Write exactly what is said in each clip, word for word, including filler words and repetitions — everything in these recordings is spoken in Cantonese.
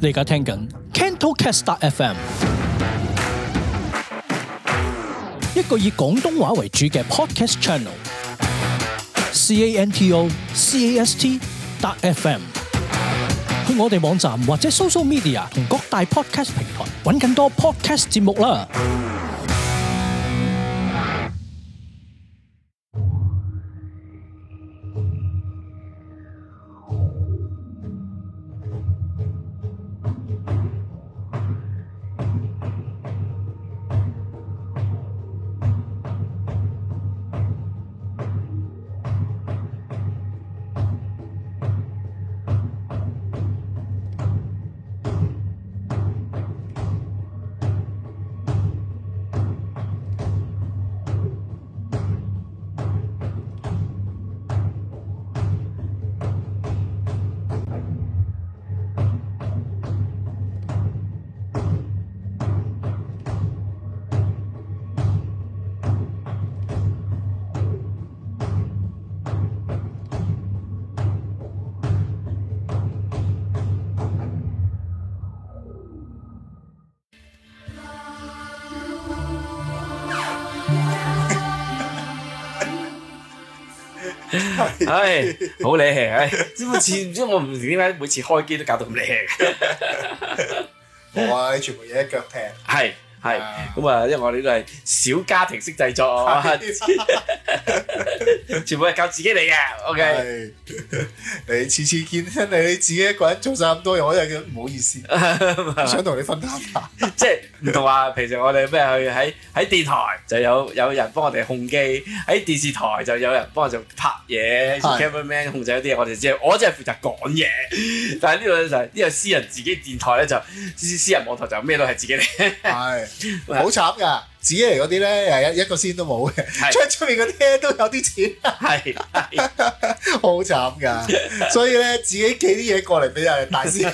你而家聽緊 CantoCast F M， 一個以廣東話為主嘅 podcast channel。C A N T O C A S T dot F M。去我哋網站或者 social media 同各大 podcast 平台揾更多 podcast 節目啦。 唉，好理氣，唉，每次唔知我唔知點解每次開機都搞到咁理氣嘅。 冇啊，你全部嘢一腳踢。 係係，咁啊，因為我哋都係小家庭式製作，全部係靠自己嚟嘅。OK， 你次次見親你你自己一個人做晒咁多嘢，我真係覺得唔好意思，想同你分擔下。 即係唔同話，平時我哋咩去喺喺電台就有有人幫我哋控機，喺電視台就有人幫我哋拍嘢 ，cameraman 控制嗰啲嘢，我哋只係我只係負責講嘢。但係呢度咧就係呢個私人自己電台咧就私私人網台就咩都係自己嚟。係好慘㗎，自己嚟嗰啲咧係一一個仙都冇嘅，出出面嗰啲咧都有啲錢， 係好慘㗎。所以咧自己寄啲嘢過嚟俾人大師。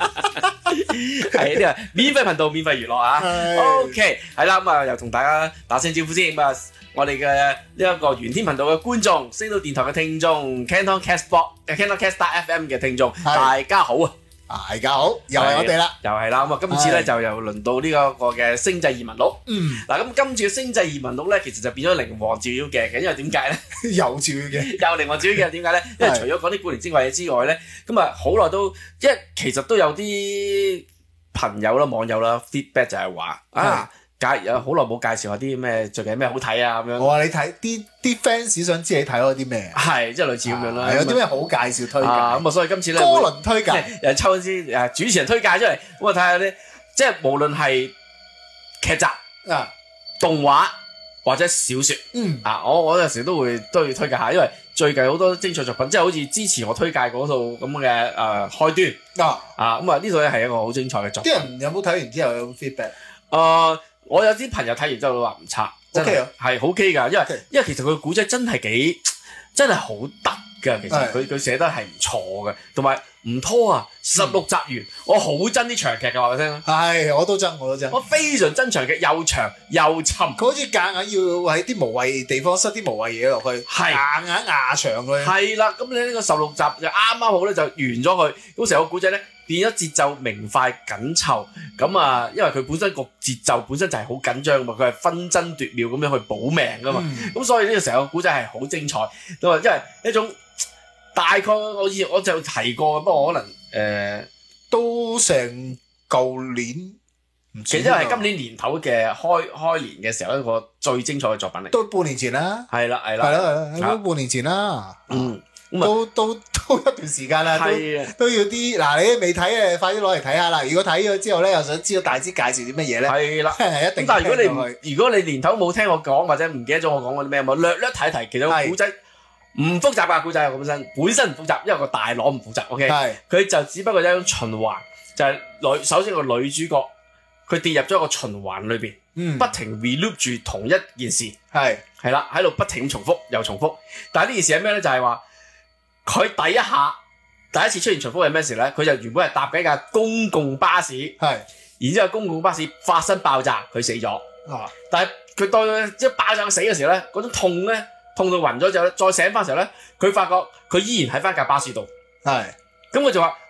係呢個免費頻道，免費娛樂啊。OK， 係啦，咁啊又同大家打聲招呼先。咁啊，我哋嘅呢一個玄天頻道嘅觀眾，星島電台嘅聽眾 ，CantoCast Box 嘅 CantoCast F M 嘅聽眾，大家好啊！ 大家好，又係我哋啦， 又係啦。咁啊，今次咧就又輪到呢一個嘅星際移民錄。嗯，嗱，咁今次嘅星際移民錄咧，其實就變咗靈王照妖鏡嘅，因為點解咧？ 又照妖鏡， 又靈王照妖鏡，點解咧？因為除咗講啲古靈精怪嘢之外咧，咁啊好耐都，因為其實都有啲朋友啦、網友啦 feedback 就係話啊。介有好耐冇介紹下啲咩最近有咩好睇啊咁樣。 我話你睇啲啲 fans 想知你睇開啲咩？ 係即係類似咁樣啦。 有啲咩好介紹推介？ 咁啊，所以今次咧， 哥倫推介又抽啲誒主持人推介出嚟，咁啊睇下啲即係無論係劇集啊、動畫或者小説，嗯啊，我我有時都會都要推介下，因為最近好多精彩作品，即係好似之前我推介嗰套咁嘅誒開端啊啊咁啊呢套咧係一個好精彩嘅作品。 啲人有冇睇完之後有 feedback？ 誒。我有啲朋友睇完之後都話唔差，真係係好 OK 㗎，因為 okay. 因為其實佢個古仔真係幾真係好得㗎，其實佢佢寫得係唔錯嘅，同埋唔拖啊，十六集完，嗯、我好憎啲長劇嘅話俾你聽。係， 我都憎，我都憎。 我非常憎長劇，又長又沉。 佢好似夾硬要喺啲無謂地方塞啲無謂嘢落去，係硬硬壓長佢。係啦，咁你呢個十六集就啱啱好咧，就完咗佢，咁成個古仔咧。變咗節奏明快緊湊，咁啊，因為佢本身個節奏本身就係好緊張嘛，佢係紛爭奪秒咁樣去保命噶嘛，咁、嗯、所以呢個成個古仔係好精彩，咁啊，因為一種大概我以我就提過，不過可能誒、呃、 都成舊年， 其實因為係今年年頭嘅開開年嘅時候一個最精彩嘅作品嚟， 都半年前啦， 係啦係啦， 係啦係啦，都半年前啦，嗯。都都都一段時間啦，都都要啲嗱，你都未睇嘅，快啲攞嚟睇下啦！如果睇咗之後咧，又想知道大師介紹啲乜嘢咧， 係啦， 係一定。 但係如果你唔如果你年頭冇聽我講，或者唔記得咗我講過啲咩，咪略略睇睇。其實個古仔唔複雜㗎，古仔本身本身唔複雜，因為個大攞唔複雜。OK，佢就只不過係一種循環，就係女首先個女主角佢跌入咗一個循環裏邊，嗯、不停 reloop 住同一件事，係係啦，喺度不停重複又重複。但係呢件事係咩咧？就係話。佢第一下第一次出現重複係咩事咧？佢就原本係搭緊架公共巴士，係，然之後公共巴士發生爆炸，佢死咗。啊！但係佢到即係爆炸死嘅時候咧，嗰種痛咧，痛到暈咗之後咧，再醒翻嘅時候咧，佢發覺佢依然喺翻架巴士度。係，咁佢就話：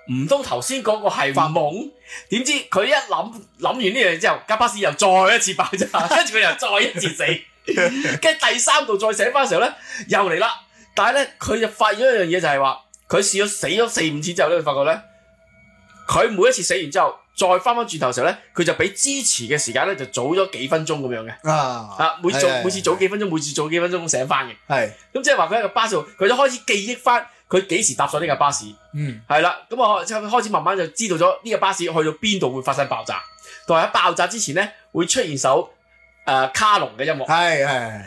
唔通頭先嗰個係發夢？點知佢一諗諗完呢樣嘢之後，架巴士又再一次爆炸，跟住佢又再一次死，跟住第三度再醒翻嘅時候咧，又嚟啦。但係咧，佢就發現咗一樣嘢，就係話佢試咗死咗四五次之後咧，佢發覺咧，佢每一次死完之後，再翻翻轉頭嘅時候咧，佢就比之前嘅時間咧就早咗幾分鐘咁樣嘅。啊啊，每早每次早幾分鐘，每次早幾分鐘咁醒翻嘅。係咁即係話佢喺個巴士度，佢就開始記憶翻。佢幾時搭上呢架巴士？嗯，係啦，咁我就開始慢慢就知道咗呢架巴士去到邊度會發生爆炸，同埋喺爆炸之前咧會出現首誒、呃、卡農嘅音樂，係係，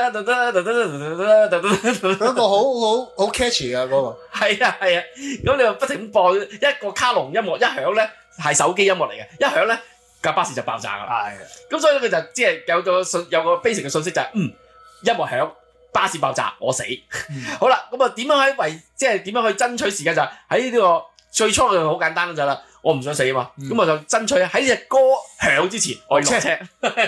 嗰個好好好 catchy 啊嗰、嗰個，係啊係啊，咁你又不停播一個卡農音樂一響咧係手機音樂嚟嘅，一響咧架巴士就爆炸㗎啦，係，咁所以佢就即係有個信有個 basic 嘅信息就係、是、嗯音樂響。巴士爆炸，我死。嗯、好啦，咁啊點樣喺為即係點樣去爭取時間就係喺呢個最初嘅好簡單就係啦，我唔想死啊嘛，咁、嗯、我就爭取喺呢隻歌響之前我要落車。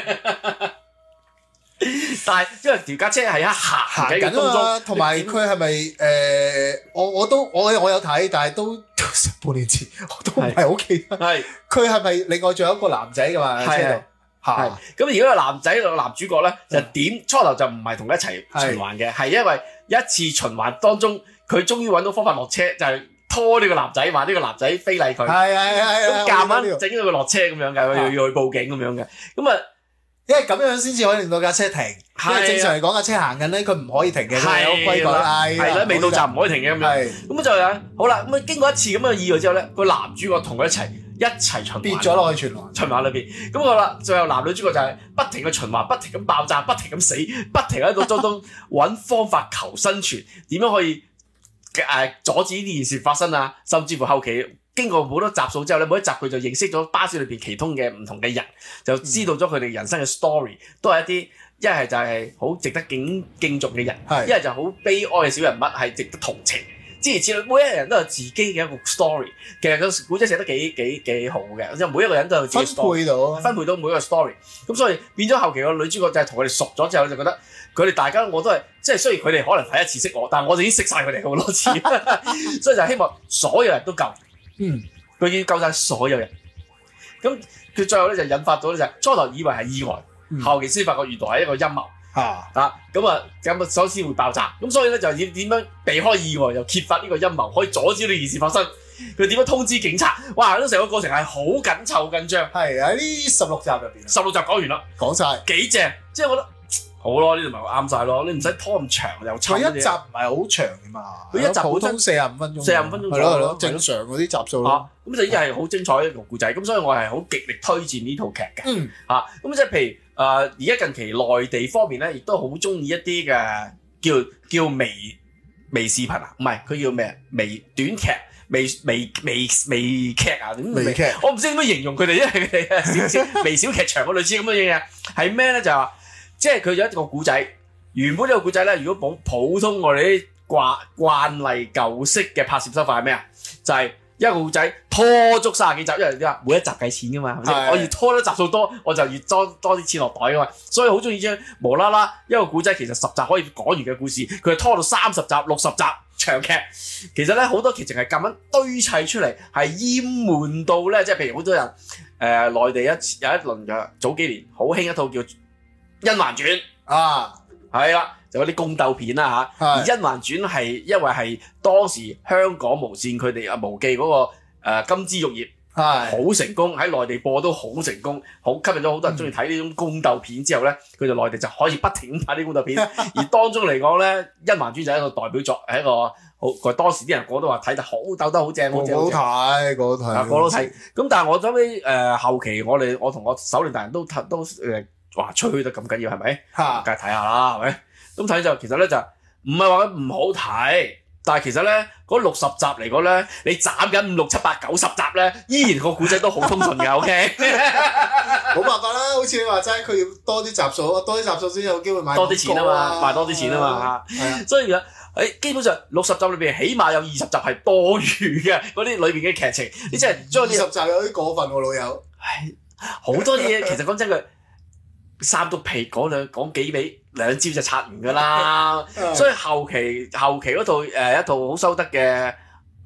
但係因為條架車係一行緊嘅當中，同埋佢係咪誒？我我都我我有睇，但係都半年前我都唔係好記得。係佢係咪另外仲有一個男仔㗎嘛？喺車度。係，咁如果個男仔個男主角咧，就點初頭就唔係同佢一齊循環嘅，係因為一次循環當中，佢終於揾到方法落車，就係、是、拖呢個男仔，話呢個男仔非禮佢，係係係，咁夾硬整咗佢落車咁樣嘅，佢要要去報警咁樣嘅，咁啊，因為咁樣先至可以令到架車停，因為正常嚟講架車行緊咧，佢唔可以停嘅，係有規矩，係啦，未到站唔可以停嘅咁樣，咁就係好啦，咁啊經過一次咁嘅意外之後咧，個男主角同佢一齊。一齊循環，跌咗落去循環，循環裏邊，咁好啦，最後男女主角就係不停嘅循環，不停咁爆炸，不停咁死，不停喺度當中揾方法求生存，點樣可以誒、呃、阻止呢件事發生啊？甚至乎後期經過好多集數之後咧，每一集佢就認識咗巴士裏邊其中嘅唔同嘅人，就知道咗佢哋人生嘅 story，都係一啲一係就係好值得敬敬重嘅人，一係就好悲哀嘅小人物，係值得同情。諸如此類，每一個人都有自己嘅一個 story。其實個古仔寫得幾幾幾好嘅，即係每一個人都有自己 story，分配到，分配到每一個 story。咁所以變咗後期個女主角就係同佢哋熟咗之後，就覺得佢哋大家我都係即係雖然佢哋可能第一次識我，但係我就已經識晒佢哋好多次，所以就希望所有人都救。嗯，佢已經救晒所有人。咁佢最後咧就引發到咧就係初頭以為係意外，嗯、後期先發覺原來係一個陰謀。啊啊咁啊咁啊，首先會爆炸，咁所以咧就要點樣避開意外，又揭發呢個陰謀，可以阻止呢件事發生。佢點樣通知警察？哇！呢成個過程係好緊湊緊張。係喺呢十六集入邊，十六集講完啦，講晒幾正，即係我覺得好咯，呢度咪啱晒咯，你唔使拖咁長又長。佢一集唔係好長嘅嘛，佢一集普通四十五分鐘，四十五分鐘係咯係咯，正常嗰啲集數咯。咁就已經係好精彩一個故仔，咁所以我係好極力推薦呢套劇嘅。嗯，嚇咁即係譬如。誒而家近期內地方面咧，亦都好中意一啲嘅叫叫微微視頻啊，唔係佢叫咩？微短劇、微微微微劇啊？點微劇？我唔知點樣形容佢哋，因為佢哋少少微小劇場嘅類似咁嘅嘢嘅，係咩咧？就係話，即係佢有一個古仔，原本呢個古仔咧，如果普普通我哋啲慣慣例舊式嘅拍攝手法係咩啊？就係、是。一個故仔拖足三十幾集，因為點啊？每一集計錢噶嘛，係咪先？我越拖得集數多，我就越多多啲錢落袋噶嘛。所以好中意將無啦啦一個故仔，其實十集可以講完嘅故事，佢係拖到三十集、六十集長劇。其實咧好多劇情係咁樣堆砌出嚟，係厭悶到咧，即係譬如好多人誒、呃、內地一有一輪嘅早幾年好興一套叫《甄嬛傳》啊，係啦。就嗰啲宮鬥片啦嚇，而《甄嬛傳》係因為係當時香港無線佢哋啊無記嗰、那個、呃、金枝玉葉好成功，喺內地播都好成功，好吸引咗好多人中意睇呢種宮鬥片。之後咧，佢就內地就可以不停拍啲宮鬥片。而當中嚟講咧，《甄嬛傳》就係一個代表作，係一個好佢當時啲人個都話睇得好鬥得好正，好正好睇，個都睇，個都睇。咁但係我諗起誒後期我哋我同我首領大人都都誒話吹得咁緊要係咪？梗係睇下啦，係咪？咁睇就其實咧就唔係話佢唔好睇，但係其實咧嗰六十集嚟講咧，你斬緊五六七八九十集咧，依然個古仔都好通順嘅。O K， 冇辦法啦，好似你話齋，佢要多啲集數，多啲集數先有機會買多啲錢啊嘛，賣多啲錢啊嘛嚇。所以啊，誒基本上六十集裏邊，起碼有二十集係多餘嘅，嗰啲裏邊嘅劇情，你真係將二十集有啲過分喎，老友。係好多嘢，其實講真句。三督皮講兩講幾味兩招就拆完㗎啦，所以後期後期嗰套誒、呃、一套好收得嘅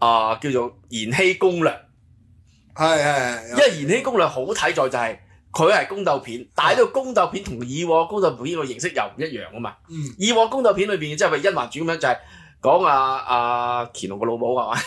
啊、呃、叫做《延禧攻略》。 係係， 因為《延禧攻略》好睇在就係佢係宮鬥片，但係呢個宮鬥片同以往宮鬥片個形式又唔一樣啊嘛。嗯、以往宮鬥片裏邊即係咪《甄嬛傳》咁樣就係講阿阿乾隆個老母係嘛？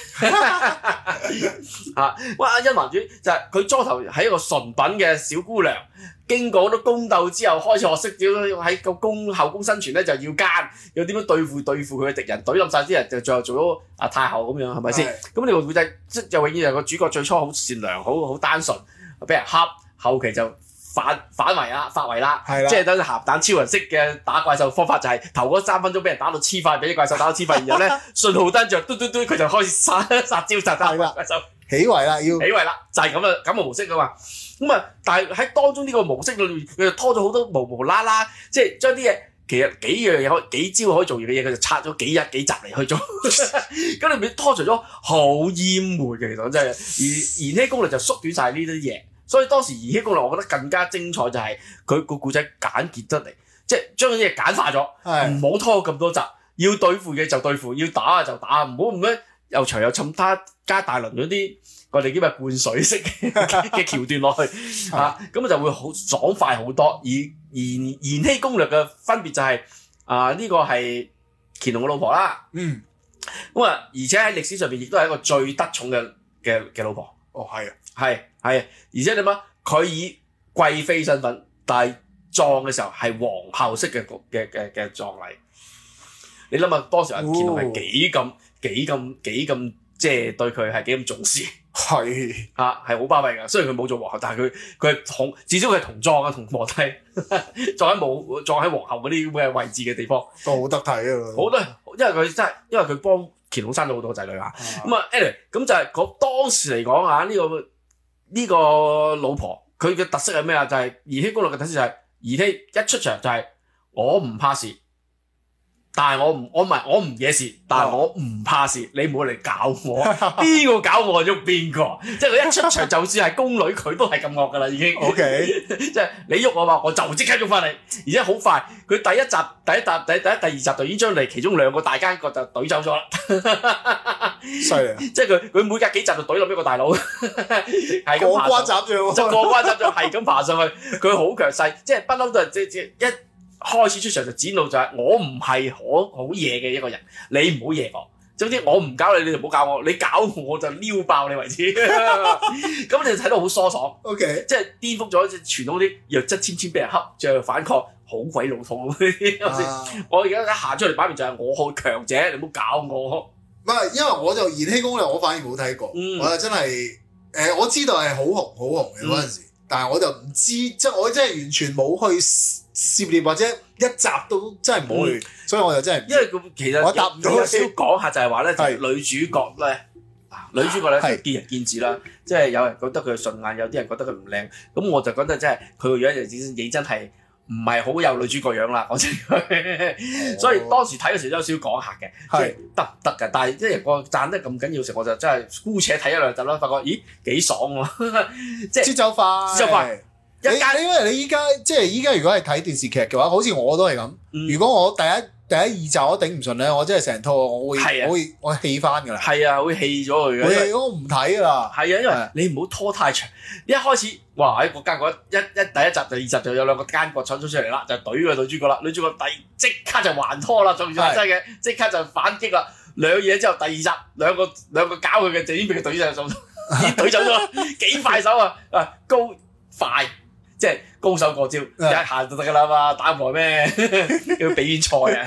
啊，哇！《甄嬛傳》就係佢初頭係一個純品嘅小姑娘，經過好多宮鬥之後，開始學識點喺個宮後宮生存咧，就要奸，又點樣對付對付佢嘅敵人，懟冧晒啲人，就最後做咗阿太后咁樣，係咪先？咁呢個古仔即係永遠係個主角最初好善良，好好單純，俾人恰，後期就反反圍啦，發圍啦，即係等鹹蛋超人式嘅打怪獸方法，就係頭嗰三分鐘俾人打到黐塊，俾啲怪獸打到黐塊，然後咧信號燈着嘟嘟嘟，佢就開始殺殺招殺打怪獸， 起圍啦，要起圍啦，就係咁嘅咁嘅模式噶嘛。咁啊，但係喺當中呢個模式裏面，佢就拖咗好多無無啦啦，即係將啲嘢其實幾樣嘢可幾招可以做完嘅嘢，佢就拆咗幾日幾集嚟去做，咁裏面拖除咗好厭悶嘅，其實真係。而《延禧攻略》就縮短晒呢啲嘢。所以當時《延禧攻略》我覺得更加精彩就係佢個故仔簡潔得嚟，即係將啲嘢簡化咗，唔好拖咁多集，要對付嘅就對付，要打就打，唔好咁樣又長又侵他加大輪嗰啲我哋叫咩灌水式嘅橋段落去嚇，咁就會好爽快好多。而而《延禧攻略》嘅分別就係啊呢個係乾隆嘅老婆啦，嗯，咁啊而且喺歷史上邊亦都係一個最得寵嘅嘅嘅老婆。 哦，係啊， 係係，而且點啊？佢以貴妃身份，但係葬嘅時候係皇后式嘅嘅嘅嘅葬禮。你諗下當時阿乾隆係幾咁幾咁幾咁即係對佢係幾咁重視？ 係啊，係好巴閉㗎。雖然佢冇做皇后，但係佢佢係同至少佢係同葬啊，同皇帝葬喺冇葬喺皇后嗰啲咁嘅位置嘅地方， 都好得睇啊！ 好多，因為佢真係因為佢幫乾隆生咗好多仔女啊。咁啊 anyway 咁就係嗰當時嚟講啊，呢、這個呢、這個老婆佢嘅特色係咩啊？就係、是《延禧攻略》嘅特色就係、是、延禧一出場就係、是、我唔怕事。但係我唔，我唔係我唔惹事，但係我唔怕事，你唔好嚟搞我，邊個搞我喐邊個，即係佢一出場，就算係宮女，佢都係咁惡噶啦，已經。O K， 即係你喐我嘛，我就即刻喐翻你，而且好快，佢第一集、第一集、第第一、第二集就已經將嚟其中兩個大奸角就懟走咗啦。 犀利啊！ 即係佢佢每隔幾集就懟落一個大佬，係咁過關斬將， 就過關斬將係咁爬上去，佢好強勢，即係不嬲都係即即一。開始出場就展露就係我唔係好好嘢嘅一個人，你唔好惹我。總之我唔搞你，你就唔好搞我。你搞我，我就撩爆你為止。咁你就睇到好疏爽。O K， 即係顛覆咗傳統啲弱質纖纖俾人恰，最後反抗，好鬼老土。我而家一行出嚟擺明就係我好強者，你唔好搞我。 唔係，因為我就《延禧攻略》我反而冇睇過，嗯、我就真係誒、呃、我知道係好紅好紅嘅嗰陣時，嗯、但係我就唔知，即係我真係完全冇去涉獵或者一集都真係冇去，嗯、所以我就真係因為其實我答唔到。 有少講下就係話咧，就係女主角咧，女主角咧係見仁見智啦，即係有人覺得佢順眼，有啲人覺得佢唔靚，咁我就覺得真係佢個樣就認真係唔係好有女主角樣啦，講真。哦、所以當時睇嗰時都有少少講下嘅，即係得唔得㗎？但係即係我讚得咁緊要時，我就真係姑且睇一兩集啦，發覺咦幾爽喎！即係節奏快，節奏快。你一間因為你依家即係依家如果係睇電視劇嘅話，好似我都係咁。嗯、如果我第一第一二集我頂唔順咧，我真係成套我會、啊、我會我棄翻㗎啦。係啊，會棄咗佢嘅。 我棄我唔睇㗎啦。 係啊，因為你唔好拖太長。一開始哇喺個奸角一一第一集就二集就有兩個奸角闖咗出嚟啦，就懟個女主角啦。女主角第即刻就還拖啦，仲要係真嘅，即刻就反擊啦。兩嘢之後第二集兩個兩個搞佢嘅就已經俾佢懟走咗，已經懟走咗，幾快手啊！啊高快。即係高手過招，一下就得㗎啦嘛，打唔來咩？要比賽啊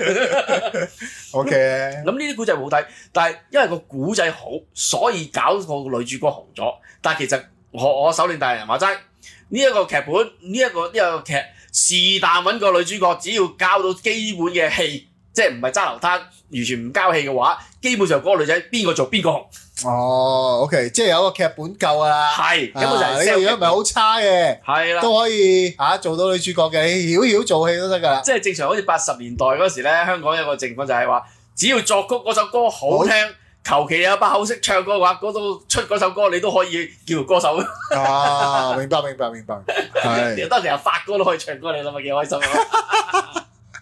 ！O K， 咁呢啲古仔好睇，但係因為個古仔好，所以搞個女主角紅咗。但係其實我我首領大人話齋，呢一個劇本，呢一個呢個劇是但揾個女主角，只要交到基本嘅戲，即係唔係揸流灘，完全唔交戲嘅話，基本上嗰個女仔邊個做邊個紅。 哦 ，OK， 即係有個劇本夠㗎啦， 係根本就係你個樣唔係好差嘅，係啦，都可以嚇做到女主角嘅，你曉曉做戲都得㗎啦。 即係正常，好似八十年代嗰時咧，香港有個情況就係話，只要作曲嗰首歌好聽，求其有把口識唱歌嘅話，嗰度出嗰首歌你都可以叫做歌手。 啊，明白明白明白，係， 當時阿發哥都可以唱歌，你諗下幾開心啊！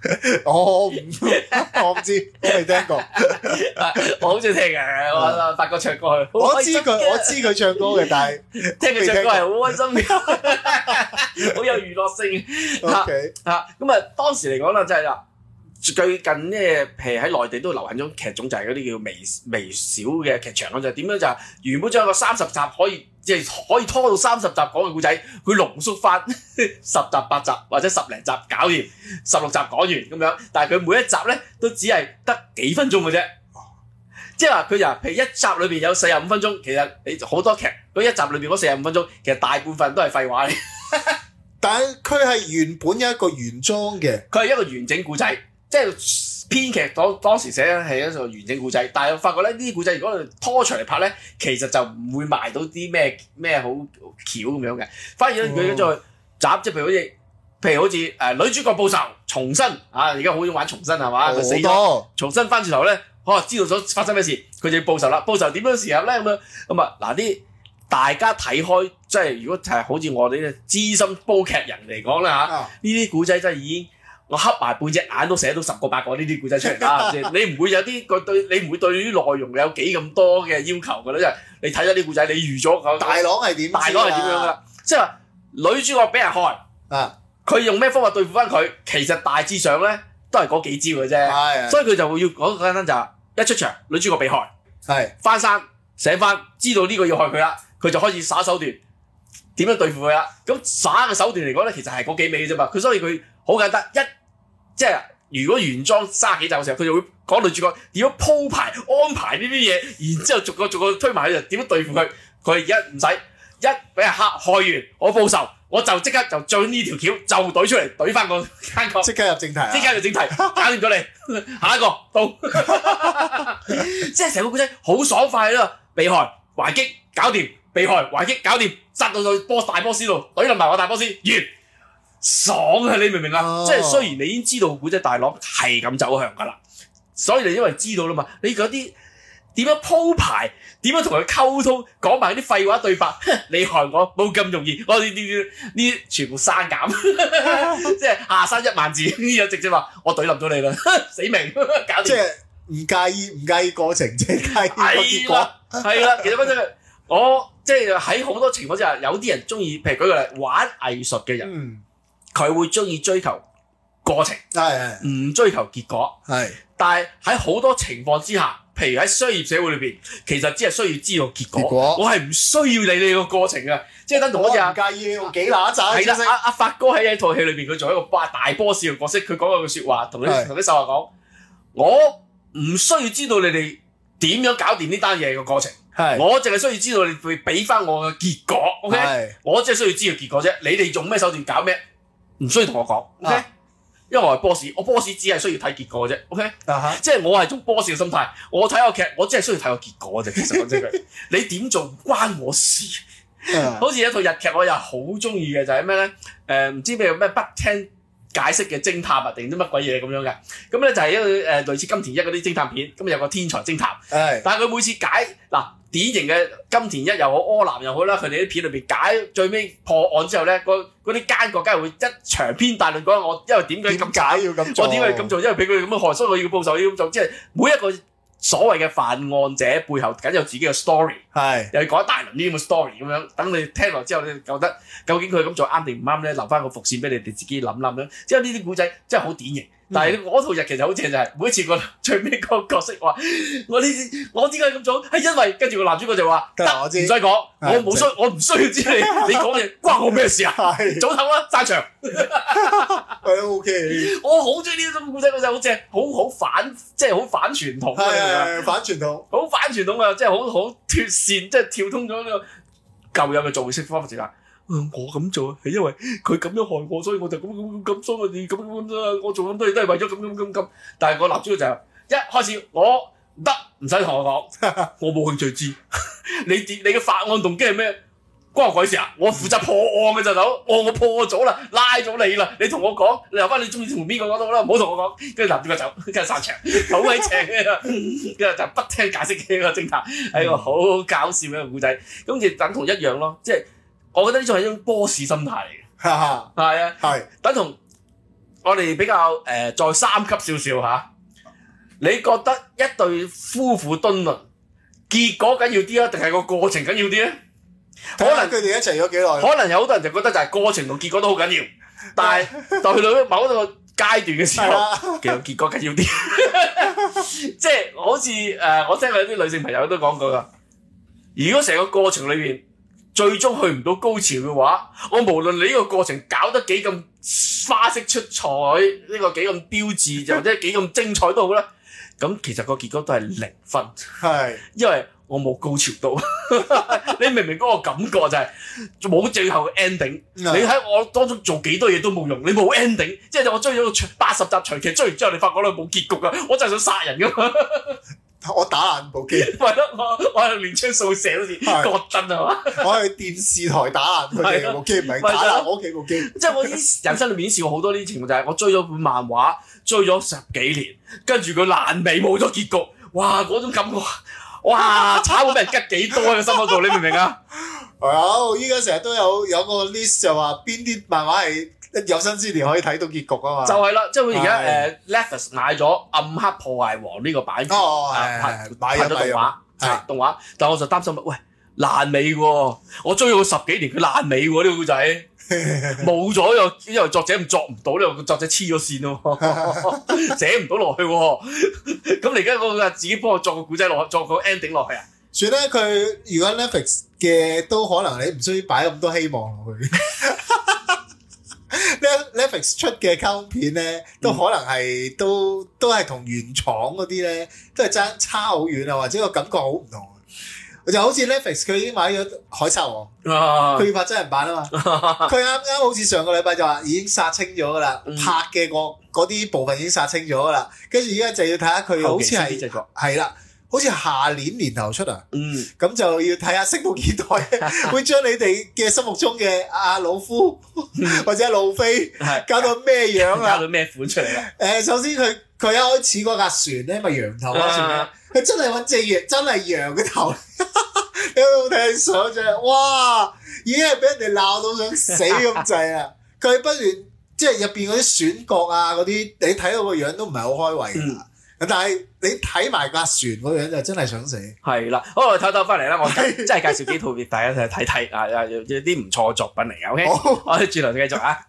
我唔我唔知，我未聽過。 我好中意聽嘅，我發哥唱歌係， 我知佢我知佢唱歌嘅，但係聽佢唱歌係好開心嘅，好有娛樂性。 OK 嚇咁啊，當時嚟講啦，就係啦。最近咧，譬如喺內地都流行咗劇種，就係嗰啲叫微微小嘅劇場咯，就係點樣就係原本將個三十集可以即係可以拖到三十集講嘅故仔，佢濃縮翻十集八集或者十零集搞完，十六集講完咁樣，但係佢每一集咧都只係得幾分鐘嘅啫。即係話佢就譬如一集裏邊有四十五分鐘，其實你好多劇嗰一集裏邊嗰四十五分鐘，其實大部分都係廢話嚟。 但係佢係原本有一個原裝嘅， 佢係一個完整故仔。即係編劇當當時寫咧係一個完整故仔，但係我發覺咧呢啲故仔如果拖長嚟拍咧，其實就唔會賣到啲咩咩好橋咁樣嘅。反而咧佢再集，即係譬如好似譬如好似誒、呃、女主角報仇重生啊，而家好中意玩重生係嘛？佢死咗重生翻轉頭咧，可能知道咗發生咩事，佢就要報仇啦。報仇點樣時候咧咁樣咁啊嗱啲大家睇開，即係如果係好似我哋呢啲資深煲劇人嚟講啦嚇，呢啲故仔真係已經。我瞌埋半隻眼都寫到十個八個呢啲故仔出嚟啦，你唔會有啲個對，你唔會對啲內容有幾咁多嘅要求㗎啦，即係你睇咗啲故仔，你預咗個大郎係點？ 大郎係點樣㗎啦？即係話女主角俾人害，啊，佢用咩方法對付翻佢？其實大致上咧都係嗰幾招嘅啫，所以佢就會要講簡單就係一出場，女主角被害，係翻山醒翻，知道呢個要害佢啦，佢就開始耍手段，點樣對付佢啦？咁耍嘅手段嚟講咧，其實係嗰幾味嘅啫嘛，佢所以佢好簡單一。即係如果原裝卅幾集嘅時候，佢就會講女主角點樣鋪排安排呢啲嘢，然之後逐個逐個推埋去，就點樣對付佢。佢而家唔使一俾人嚇害完，我報仇，我就即刻就將呢條橋就懟出嚟，懟翻個奸角， 即刻入正題， 即刻入正題，搞掂咗你，下一個到，即係成個故仔好爽快啦！被害還擊搞掂，被害還擊搞掂，殺到去波大 boss 度，懟冧埋我大 boss 完。爽啊！你明唔明啊？哦、即係雖然你已經知道古仔大佬係咁走向噶啦，所以你因為知道啦嘛，你嗰啲點樣鋪排，點樣同佢溝通，講埋啲廢話對白，你害我冇咁容易，我呢啲呢啲全部刪減，即係下刪一萬字，又直接話我懟冧咗你啦，死明，搞掂。 即係唔介意唔介意過程，即係介意個結果。 係啦，其實嗰陣我即係喺好多情況之下，有啲人中意，譬如舉個例，玩藝術嘅人。嗯佢會中意追求過程，係唔追求結果，係。但係喺好多情況之下，譬如喺商業社會裏邊，其實只係需要知道結果。結果我係唔需要你你個過程嘅，即係等同好似啊，唔介意你幾乸仔。係啦，阿阿發哥喺一套戲裏邊，佢做一個大 boss 嘅角色，佢講過句説話，同啲同啲手下講：我唔需要知道你哋點樣搞掂呢單嘢嘅過程。我淨係需要知道你會俾翻我嘅結果。OK，我只係需要知道結果啫。你哋用咩手段搞咩？唔需要同我講 ，OK？、啊、因為我係 boss，我 boss 只係需要睇結果啫 ，OK？、啊、即係我係做 boss 嘅心態，我睇個劇，我只係需要睇個結果啫。其實講真句，你點做唔關我事。啊、好似一套日劇，我又好中意嘅就係咩咧？誒、呃，唔知咩咩不聽解釋嘅偵探啊，定啲乜鬼嘢咁樣嘅？咁咧就係一個誒、呃、類似金田一嗰啲偵探片，咁有個天才偵探，是但係佢每次解嗱。典型嘅金田一又好，柯南又好啦，佢哋啲片裏邊解最尾破案之後咧，嗰啲奸角梗係會一長篇大論講我因為點解咁解要咁做，我點解咁做，因為俾佢咁樣害，所以我要報仇要咁做，即係每一個所謂嘅犯案者背後梗有自己嘅 story， 係是又要講一大輪呢啲咁嘅 story 咁樣，等你聽落之後你覺得究竟佢咁做啱定唔啱咧，留翻個伏線俾你哋自己諗諗啦。即係呢啲古仔真係好典型。但係嗰套日其實好正就係每一次個最尾個角色話我呢啲我點解咁做係因為跟住個男主角就話得唔使講我冇需我唔需要知你你講嘢關我咩事啊早唞啦散場係 OK 我好中意呢種古仔，嗰陣好正好好反即係好反傳統係反傳統好反傳統啊，即係好好脫線，即係跳通咗呢個舊有嘅做事方法時間。我咁做係因為佢咁樣害我，所以我就咁咁咁，所以我哋咁咁咁我做咁多嘢都係為咗咁咁咁咁。但係個男主角就係一開始我唔得，唔使同我講，我冇興趣知。你你嘅犯案動機係咩？關我鬼事啊！我負責破案嘅就走，哦我破咗啦，拉咗你啦，你同我講，你留翻你中意同邊個講都好啦，唔好同我講。跟住男主角走，跟住散場，好鬼正嘅，跟住就不聽解釋嘅一個偵探，係個好搞笑嘅一個故仔。咁亦等同一樣咯，即係。我覺得呢種係一種 boss 心態嚟嘅，係啊，係等同我哋比較誒、呃、再三級少少嚇。你覺得一對夫婦敦倫結果緊要啲啊，定係個過程緊要啲咧？ 可能佢哋一齊咗幾耐？ 可能有好多人就覺得就係過程同結果都好緊要，但係就去到某一個階段嘅時候，其實結果緊要啲。即係好似誒、呃，我聽過有啲女性朋友都講過㗎。如果成個過程裏邊最終去唔到高潮嘅話，我無論你呢個過程搞得幾咁花式出彩，呢、呢個幾咁標誌，或者幾咁精彩都好啦。咁其實個結果都係零分，係因為我冇高潮到。你明唔明嗰個感覺就係冇最後嘅 ending？ 你喺我當中做幾多嘢都冇用，你冇 ending， 即係我追咗個八十集長劇，追完之後你發覺你冇結局啊！我就係想殺人噶嘛， 我打爛部機， 係咯，我我係連槍掃射好似葛真係嘛， 我係電視台打爛佢哋部機，唔係打爛我屋企部機。 即係我啲人生裏面試過好多呢啲情況，就係我追咗本漫畫，追咗十幾年，跟住佢爛尾冇咗結局，哇！嗰種感覺，哇！炒會俾人吉幾多喺個心嗰度，你明唔明啊？ 有，依家成日都有有個 list 就話邊啲漫畫係有生之年可以睇到結局啊嘛。就係啦，即係好似而家誒 Netflix 買咗《暗黑破壞王》呢個版權， 哦， 拍拍咗動畫，係動畫，但係我就擔心喂爛尾喎，我追咗佢十幾年，佢爛尾喎呢個故仔。冇咗又，因為作者唔作唔到咧，個作者黐咗線喎，寫唔到落去喎。咁你而家嗰個自己幫我作個古仔落去，作個 ending 落去啊？ 算啦，佢如果 Netflix 嘅都可能你唔需要擺咁多希望落去。Netflix 出嘅卡通片咧，都可能係、嗯、都都係同原廠嗰啲咧，都係爭差好遠啊，或者個感覺好唔同。就好似 Netflix 佢已經買咗《海賊王》，佢要拍真人版啊嘛。佢啱啱好似上個禮拜就話已經殺清咗噶啦，嗯、拍嘅嗰啲部分已經殺清咗噶啦。跟住而家就要睇下佢好似係係啦，好似下年年頭出啊。嗯，咁就要睇下拭目以待，會將你哋嘅心目中嘅阿老夫或者路飛搞到咩樣啊？ 搞到咩款出嚟啊？ 誒、呃，首先佢佢一開始嗰架船咧，咪羊頭嗰船咧，佢真係揾隻羊，真係羊嘅頭。你有冇睇相啫？哇！已經係俾人哋鬧到想死咁滯啊！佢不斷即係入邊嗰啲選角啊，嗰啲你睇到個樣都唔係好開胃㗎。嗯、但係你睇埋架船嗰樣就真係想死。係啦，好，我哋唞唞翻嚟啦，我真係介紹幾套俾大家睇睇啊！有啲唔錯嘅作品嚟嘅 ，OK，好我哋轉頭繼續啊！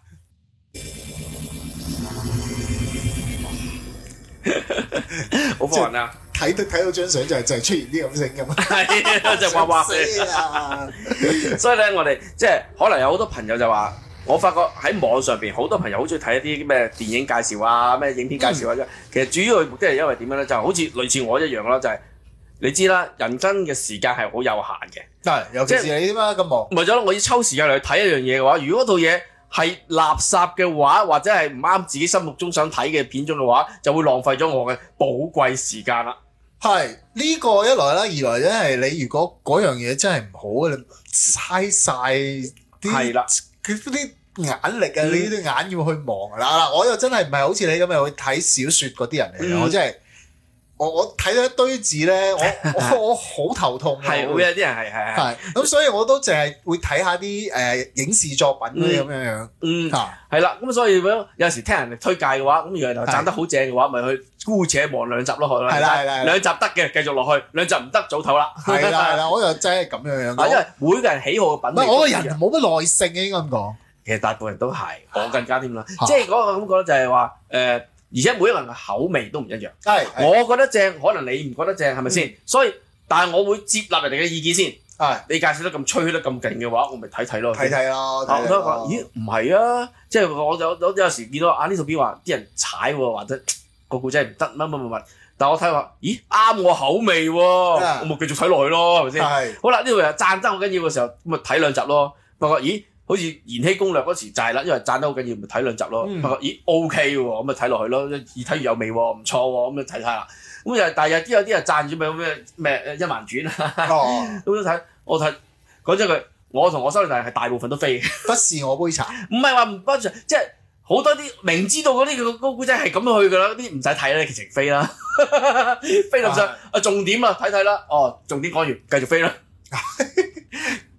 好煩啊！ 睇到睇到張相就係就係出現啲咁聲咁， 係啊，就畫畫死。所以咧，我哋即係可能有好多朋友就話，我發覺喺網上邊好多朋友好中意睇一啲咩電影介紹啊，咩影片介紹啊。嗯、其實主要嘅目的係因為點樣咧？就好似類似我一樣咯，就係、是、你知啦，人生嘅時間係好有限嘅。 係，尤其是你點啊咁忙。 為咗我要抽時間嚟去睇一樣嘢嘅話，如果套嘢係垃圾嘅話，或者係唔啱自己心目中想睇嘅片種嘅話，就會浪費咗我嘅寶貴時間啦。 係呢、這個一來啦，二來咧係你如果嗰樣嘢真係唔好，你嘥晒啲係啦，佢啲眼力啊，嗯、你啲眼要去望嗱嗱，我又真係唔係好似你咁樣去睇小説嗰啲人嚟嘅，嗯、我真係。我我睇到一堆字咧，我我我好頭痛。 係會有啲人係係係。 咁所以我都淨係會睇下啲誒影視作品嗰啲咁樣樣。嗯， 係啦。咁所以有時聽人哋推介嘅話，咁原來賺得好正嘅話，咪去姑且望兩集咯， 係啦係啦。 兩集得嘅繼續落去，兩集唔得早唞啦。 係啦係啦，我就真係咁樣樣。 因為每個人喜好嘅品味。 我個人冇乜耐性嘅，應該咁講。 其實大部分人都係，我更加添啦。即係嗰個感覺就係話誒。而且每一個人嘅口味都唔一樣，係我覺得正，可能你唔覺得正，係咪先？嗯、所以，但係我會接納人哋嘅意見先。係你介紹得咁吹得咁勁嘅話，我咪睇睇咯。睇睇咯。我都話，咦，唔係啊！即係我有有有時見到啊呢套片話啲人踩喎，或者個故仔唔得乜乜乜乜，但係我睇話，咦啱我口味喎，啊、我咪繼續睇落去咯，係咪先？係。好啦，呢度又讚得好緊要嘅時候，咁咪睇兩集咯。發覺咦？好似《延禧攻略》嗰時就係啦，因為讚得好緊要，咪睇兩集咯。發覺、嗯、咦 OK 喎，咁咪睇落去咯，越睇越有味喎，唔錯喎，咁咪睇睇啦。咁又但係有啲有啲人讚住咩咩咩一萬轉啊，咁都睇。我睇講真句，我同我收你但係大部分都飛嘅，不是我杯茶。唔係話唔不即係好多啲明知道嗰啲個個古仔係咁樣去㗎啦，啲唔使睇啦，劇情飛啦，飛咁上啊重點啊睇睇啦，哦重點講完繼續飛啦。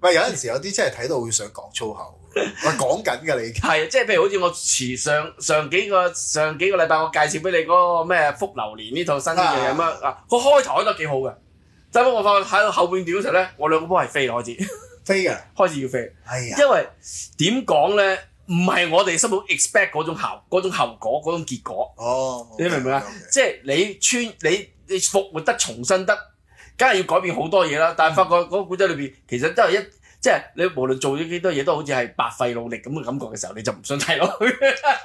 喂，有陣時有啲真係睇到會想講粗口。我講緊㗎，你係即係譬如好似我遲上上幾個上幾個禮拜我介紹俾你嗰個咩《福流年》呢套新嘅嘢咁樣啊，個開頭都幾好嘅，但係我發覺喺到後半段嗰時咧，我兩個波係飛開始飛㗎， 開始要飛。 係啊， 因為點講咧，唔係我哋心目 expect 嗰種效嗰種後果嗰種結果。 哦， 你明唔明啊？即係你穿你你復活得重生得，梗係要改變好多嘢啦。但係發覺嗰個古仔裏邊其實都係一。即係你無論做咗幾多嘢都好似係白費努力咁嘅感覺嘅時候，你就唔想睇落去。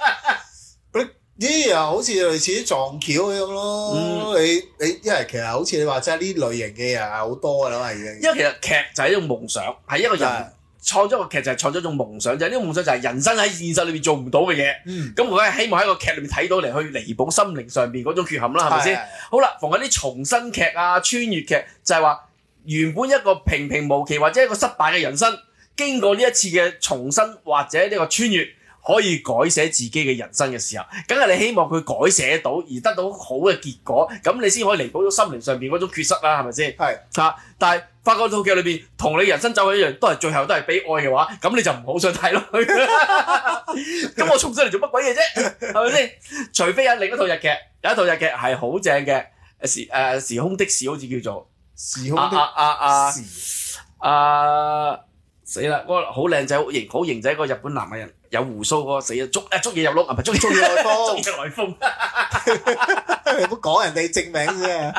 咦？又好似類似啲撞橋咁咯。嗯、你你因為其實好似你話齋呢類型嘅嘢係好多㗎啦嘛，已經。因為其實劇就係一種夢想，係一個人創咗個劇就係創咗一種夢想，就係、是、呢個夢想就係人生喺現實裏邊做唔到嘅嘢。咁、嗯、我梗係希望喺個劇裏面睇到嚟去彌補心靈上邊嗰種缺陷啦，係咪先？好啦，逢嗰啲重生劇啊、穿越劇，就係、是、話。原本一個平平無奇或者一個失敗嘅人生，經過呢一次嘅重生或者呢個穿越，可以改寫自己嘅人生嘅時候，梗係你希望佢改寫到而得到好嘅結果，咁你先可以彌補到心靈上邊嗰種缺失啦，係咪先？係是啊，但係發覺套劇裏邊同你人生走向一樣，都係最後都係悲哀嘅話，咁你就唔好想睇落去。咁我重生嚟做乜鬼嘢啫？係咪先？除非有另一套日劇，有一套日劇係好正嘅，時誒、呃、時空的士好似叫做。 時空的啊啊啊啊死啦！嗰個好靚仔、好型、好型仔嗰個日本男嘅人，有鬍鬚嗰個死啊！捉啊捉嘢入屋，係咪捉捉嘢來風？捉嘢來風， 你唔好講人哋正名啫。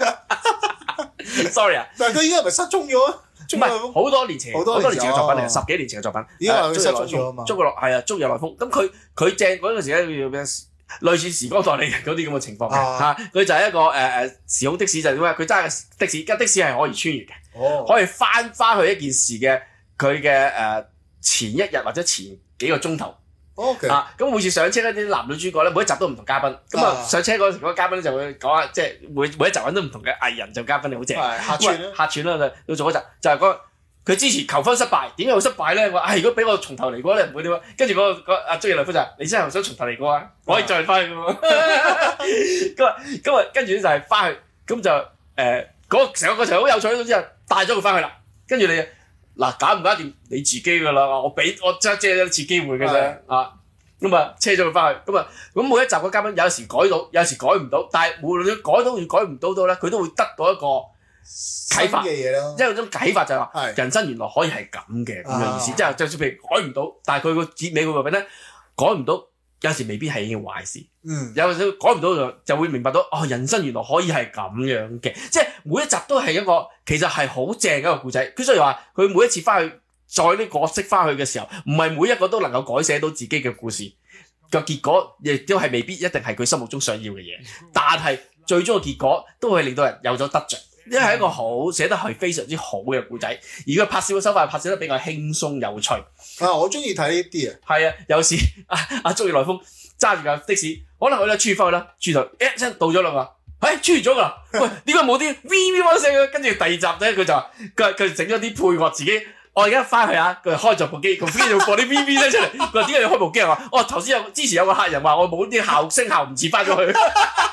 Sorry 啊， 但係佢依家係咪失蹤咗啊？ 唔係好多年前，好多年前嘅作品嚟，十幾年前嘅作品。 依家佢失蹤咗啊嘛。 捉佢落係啊，捉嘢來風。咁佢佢正嗰陣時咧叫咩？類似時光代理人嗰啲咁嘅情況嘅嚇，佢、啊、就係一個誒誒、呃、時空的士，就係點咧？佢揸嘅的士，架的士係可以穿越嘅，哦、可以翻翻去一件事嘅佢嘅誒前一日或者前幾個鐘頭。 OK 啊，咁每次上車嗰啲男女主角咧，每一集都唔同嘉賓。咁啊，上車嗰時嗰個嘉賓咧就會講下，即係每每一集揾到唔同嘅藝人做嘉賓，你好正。 客串啦， 客串啦，要做嗰集就係嗰、那個。佢之前求婚失敗，點解會失敗咧？我話、哎：如果俾我從頭嚟過咧，唔會點啊？跟住嗰個阿竹野來夫就係：你真係想從頭嚟過啊？我可以再翻去嘅喎。咁啊，咁啊，跟住咧就係翻去，咁就誒嗰成個過程好有趣。總之係帶咗佢翻去啦。跟住你嗱搞唔搞掂你自己㗎啦？我俾我即係借一次機會嘅啫的啊！咁啊，車咗佢翻去，咁啊，咁每一集個嘉賓有時改到，有時改唔到，但係無論你改到與改唔到到咧，佢都會得到一個啟發嘅嘢咯，因為種啟發就係話，人生原來可以係咁嘅咁嘅意思，即係就算譬如改唔到，但係佢個結尾個部分咧改唔到，有時未必係一件壞事。嗯，有時改唔到就就會明白到，哦，人生原來可以係咁樣嘅，即係每一集都係一個其實係好正嘅一個故仔。佢所以話佢每一次翻去再啲角色翻去嘅時候，唔係每一個都能夠改寫到自己嘅故事個結果，亦都係未必一定係佢心目中想要嘅嘢，但係最終嘅結果都會令到人有咗得着。因為係一個好寫得係非常之好嘅故仔，而佢拍攝嘅手法拍攝得比較輕鬆有趣。啊， 我中意睇呢啲啊。 係啊，有時阿阿竹野來風揸住架的士，可能佢咧穿越翻去啦，轉頭一聲到咗啦嘛，誒穿越咗㗎啦。喂，點解冇啲 V V 嗰聲嘅？跟住第二集咧，佢就佢佢整咗啲配樂自己。我而家翻去啊，佢開咗部機，個機就播啲 V V 聲出嚟。佢話點解要開部機啊？我頭先有之前有個客人話我冇啲效聲效唔似翻咗去。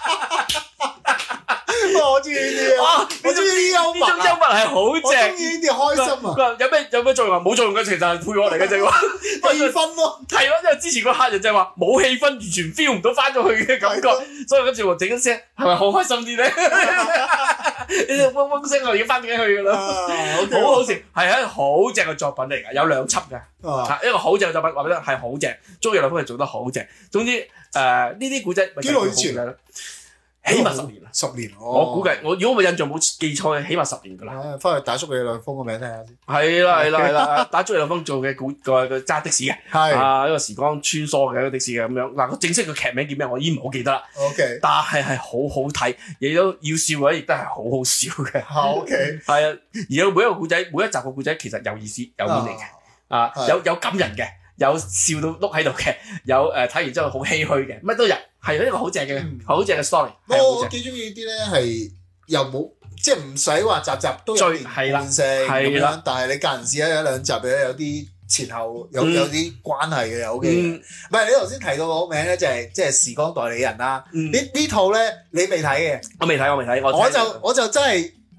我中意呢啲啊！我中意呢啲幽默，呢種幽默係好正。 我中意呢啲開心啊！ 佢話有咩有咩作用啊？冇作用嘅，其實係配樂嚟嘅啫喎。 氣氛咯， 係咯，因為之前個客人就係話冇氣氛，完全 feel 唔到翻咗去嘅感覺，所以今次我整一聲係咪好開心啲咧？你哋嗡嗡聲我已經翻咗去㗎啦，好好笑，係一個好正嘅作品嚟㗎，有兩輯嘅，一個好正嘅作品，話俾你聽係好正，竹野來風係做得好正。總之誒呢啲古仔幾耐以前咧？ 起碼十年啦， 十年， 我估計我如果我印象冇記錯，起碼十年噶啦。 翻去打竹野來風個名聽下先。 係啦係啦係啦，打竹野來風做嘅古個個揸的士嘅，係啊一個時光穿梭嘅一個的士嘅咁樣。嗱個正式嘅劇名叫咩？我已經唔好記得啦。OK，但係係好好睇，亦都要笑嘅，亦都係好好笑嘅。OK，係啊，而有每一個故仔，每一集嘅故仔其實有意思、有面嚟嘅，啊有有感人嘅，有笑到碌喺度嘅，有誒睇完之後好唏噓嘅，乜都有。係一個好正嘅，好正嘅 story。 我我幾中意呢啲咧，係又冇即係唔使話集集都有連貫性咁樣，但係你間唔時咧有一兩集咧有啲前後有有啲關係嘅有嘅。唔係你頭先提到個名咧，就係即係時光代理人啦。呢呢套咧你未睇嘅？ 我未睇，我未睇。 我就我就真係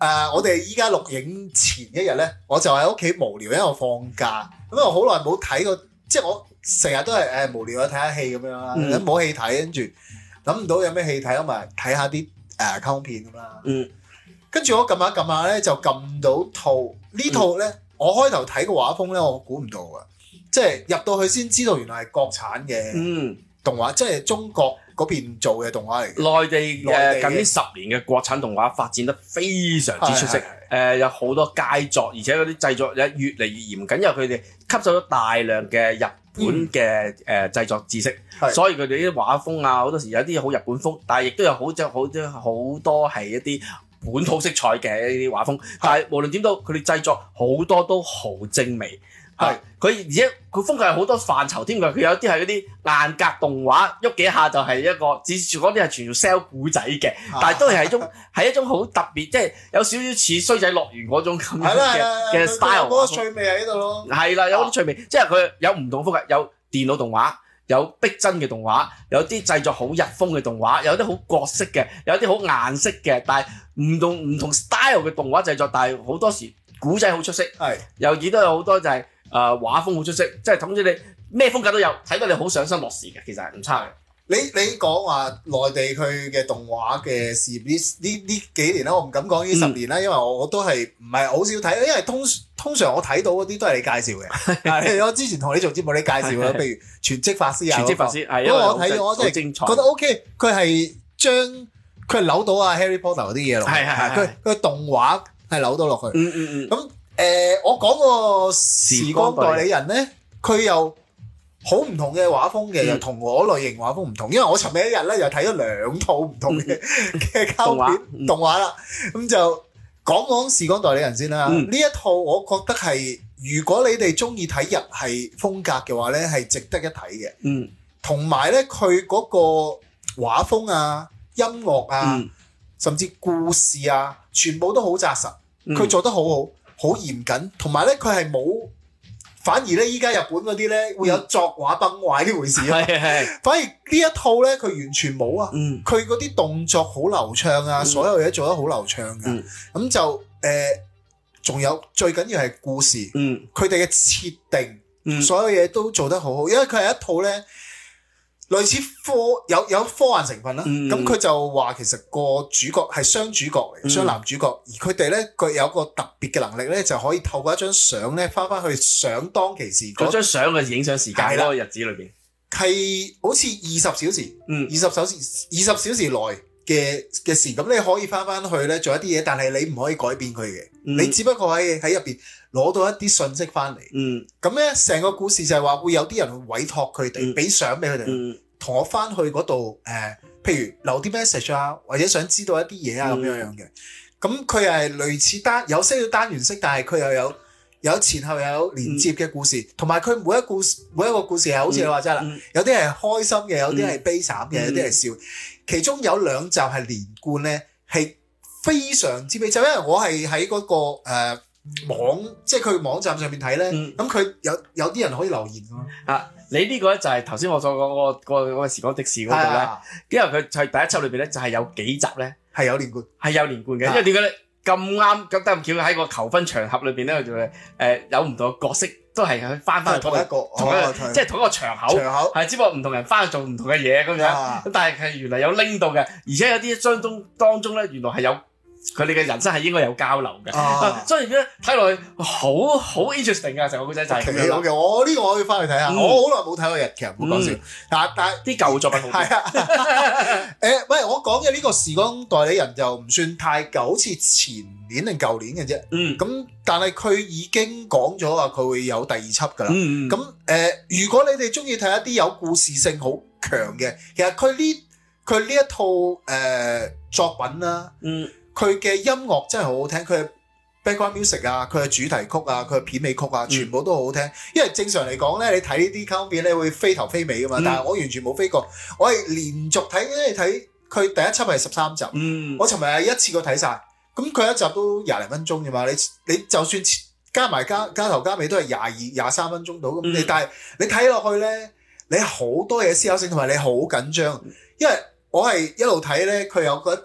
呃，我哋依家錄影前一日咧，我就喺屋企無聊，因為我放假，咁我好耐冇睇過，即係我成日都係誒、呃、無聊啊睇下戲咁樣啦，冇、嗯、戲睇，跟住諗唔到有咩戲睇，咁咪睇下啲誒卡通片咁啦。嗯，跟住我撳下撳下咧，就撳到套呢套咧，嗯、我開頭睇個畫風咧，我估唔到啊，即係入到去先知道原來係國產嘅動畫，嗯、即係中國嗰邊做嘅動畫嚟嘅。 內地誒近呢十年嘅國產動畫發展得非常之出色，誒、呃、有好多佳作，而且嗰啲製作咧越嚟越嚴謹，因為佢哋吸收咗大量嘅日本嘅誒製作知識，嗯、所以佢哋啲畫風啊，好多時有啲好日本風，但係亦都有好多好多好多係一啲本土色彩嘅一啲畫風。但係無論點都，佢哋製作好多都好精美。係，佢而且佢風格係好多範疇添㗎，佢有啲係嗰啲硬格動畫，喐幾下就係一個，至少嗰啲係全部 sell 古仔嘅，但係都係一種係一種好特別，即係有少少似衰仔樂園嗰種咁樣嘅嘅 style。 嗰個趣味喺度咯。係啦，有啲趣味，即係佢有唔同風格，有電腦動畫，有逼真嘅動畫，有啲製作好日風嘅動畫，有啲好角色嘅，有啲好顏色嘅，但係唔同唔同 style 嘅動畫製作，但係好多時古仔好出色，係又亦都有好多就係、是。誒、呃、畫風好出色，即係總之你咩風格都有，睇到你好上心落視嘅，其實係唔差嘅。 你你講話內地佢嘅動畫嘅事業呢呢呢幾年啦，我唔敢講呢十年啦，嗯、因為我我都係唔係好少睇，因為通通常我睇到嗰啲都係你介紹嘅。係我之前同你做節目你介紹啦，譬如全職法師啊， 全職法師係， 因為我睇咗我真係覺得 OK，佢係將佢係扭到啊 Harry Potter 嗰啲嘢落，係係係，佢佢動畫係扭到落去。嗯嗯嗯。咁誒、呃，我講個時光代理人咧，佢又好唔同嘅畫風嘅，又同、嗯、我類型畫風唔同。因為我尋日一日咧又睇咗兩套唔同嘅嘅卡通片動畫啦。咁、嗯、就講講時光代理人先啦。呢、嗯、一套我覺得係，如果你哋中意睇日系風格嘅話咧，係值得一睇嘅。嗯，同埋咧，佢嗰個畫風啊、音樂啊，嗯、甚至故事啊，全部都好紮實。佢、嗯、做得好好。好嚴謹，同埋咧佢係冇，反而咧依家日本嗰啲咧會有作畫崩壞呢回事啊。係係、嗯，反而呢一套咧佢完全冇啊。佢嗰啲動作好流暢啊，嗯、所有嘢做得好流暢㗎。咁、嗯、就誒，仲、呃、有最緊要係故事。佢哋嘅設定，嗯、所有嘢都做得好好，因為佢係一套咧。類似科有有科幻成分啦，咁佢、嗯、就話其實個主角係雙主角嚟，雙、嗯、男主角，而佢哋咧佢有個特別嘅能力咧，就可以透過一張相咧翻翻去想當其時嗰張相嘅影相時間嗰個日子裏邊，係好似二十小時，嗯，二十小時二十小時內嘅嘅事，咁你可以翻翻去咧做一啲嘢，但係你唔可以改變佢嘅，嗯、你只不過喺喺入邊攞到一啲信息翻嚟，嗯，咁咧成個故事就係話會有啲人會委託佢哋，俾相俾佢哋。嗯同我翻去嗰度誒，譬如留啲 message 啊，或者想知道一啲嘢啊咁樣樣嘅。咁佢係類似單有些少單元式，但係佢又有有前後又有連接嘅故事，同埋佢每一故事每一個故事係好似你話齋啦，嗯、有啲係開心嘅，有啲係悲慘嘅，嗯、有啲係笑。其中有兩集係連貫咧，係非常之悲。就因為我係喺嗰個誒、呃、網，即係佢網站上面睇咧，咁佢、嗯、有有啲人可以留言㗎。啊！你呢個咧就係頭先我所講嗰個個嗰個時光的士嗰度咧，因為佢喺第一輯裏邊咧就係有幾集咧係有連貫，係有連貫嘅。因為點解咧咁啱咁得咁巧喺個求婚場合裏邊咧，佢就誒有唔同嘅角色都係去翻翻去同一個同一個即係同一個場口，係只不過唔同人翻去做唔同嘅嘢咁樣。咁但係係原來有拎到嘅，而且有啲當中當中咧原來係有。佢哋嘅人生係應該有交流嘅，啊、所以咧睇落去好好 interesting 嘅成個故仔就係咁樣。Okay, okay, 我呢個我要翻去睇下，嗯、我好耐冇睇過日劇，唔好講笑。但但啲舊作品好啲。係啊，誒，喂，我講嘅呢個時光代理人就唔算太舊，好似前年定舊年嘅啫。嗯。咁但係佢已經講咗話佢會有第二輯㗎啦。嗯咁誒、呃，如果你哋中意睇一啲有故事性好強嘅，其實佢呢佢呢一套誒、呃、作品啦。嗯。佢嘅音樂真係好好聽，佢嘅 background music 啊，佢嘅主題曲啊，佢嘅片尾曲啊，全部都好好聽。因為正常嚟講咧，你睇呢啲卡通片咧會飛頭飛尾噶嘛，嗯、但係我完全冇飛過，我係連續睇，因為睇佢第一輯係十三集，嗯、我尋日係一次過睇晒。咁佢一集都廿零分鐘啫嘛，你你就算加埋加加頭加尾都係廿二廿三分鐘到咁，你、嗯、但係你睇落去咧，你好多嘢思考性同埋你好緊張，因為我係一路睇咧，佢有嗰一屏。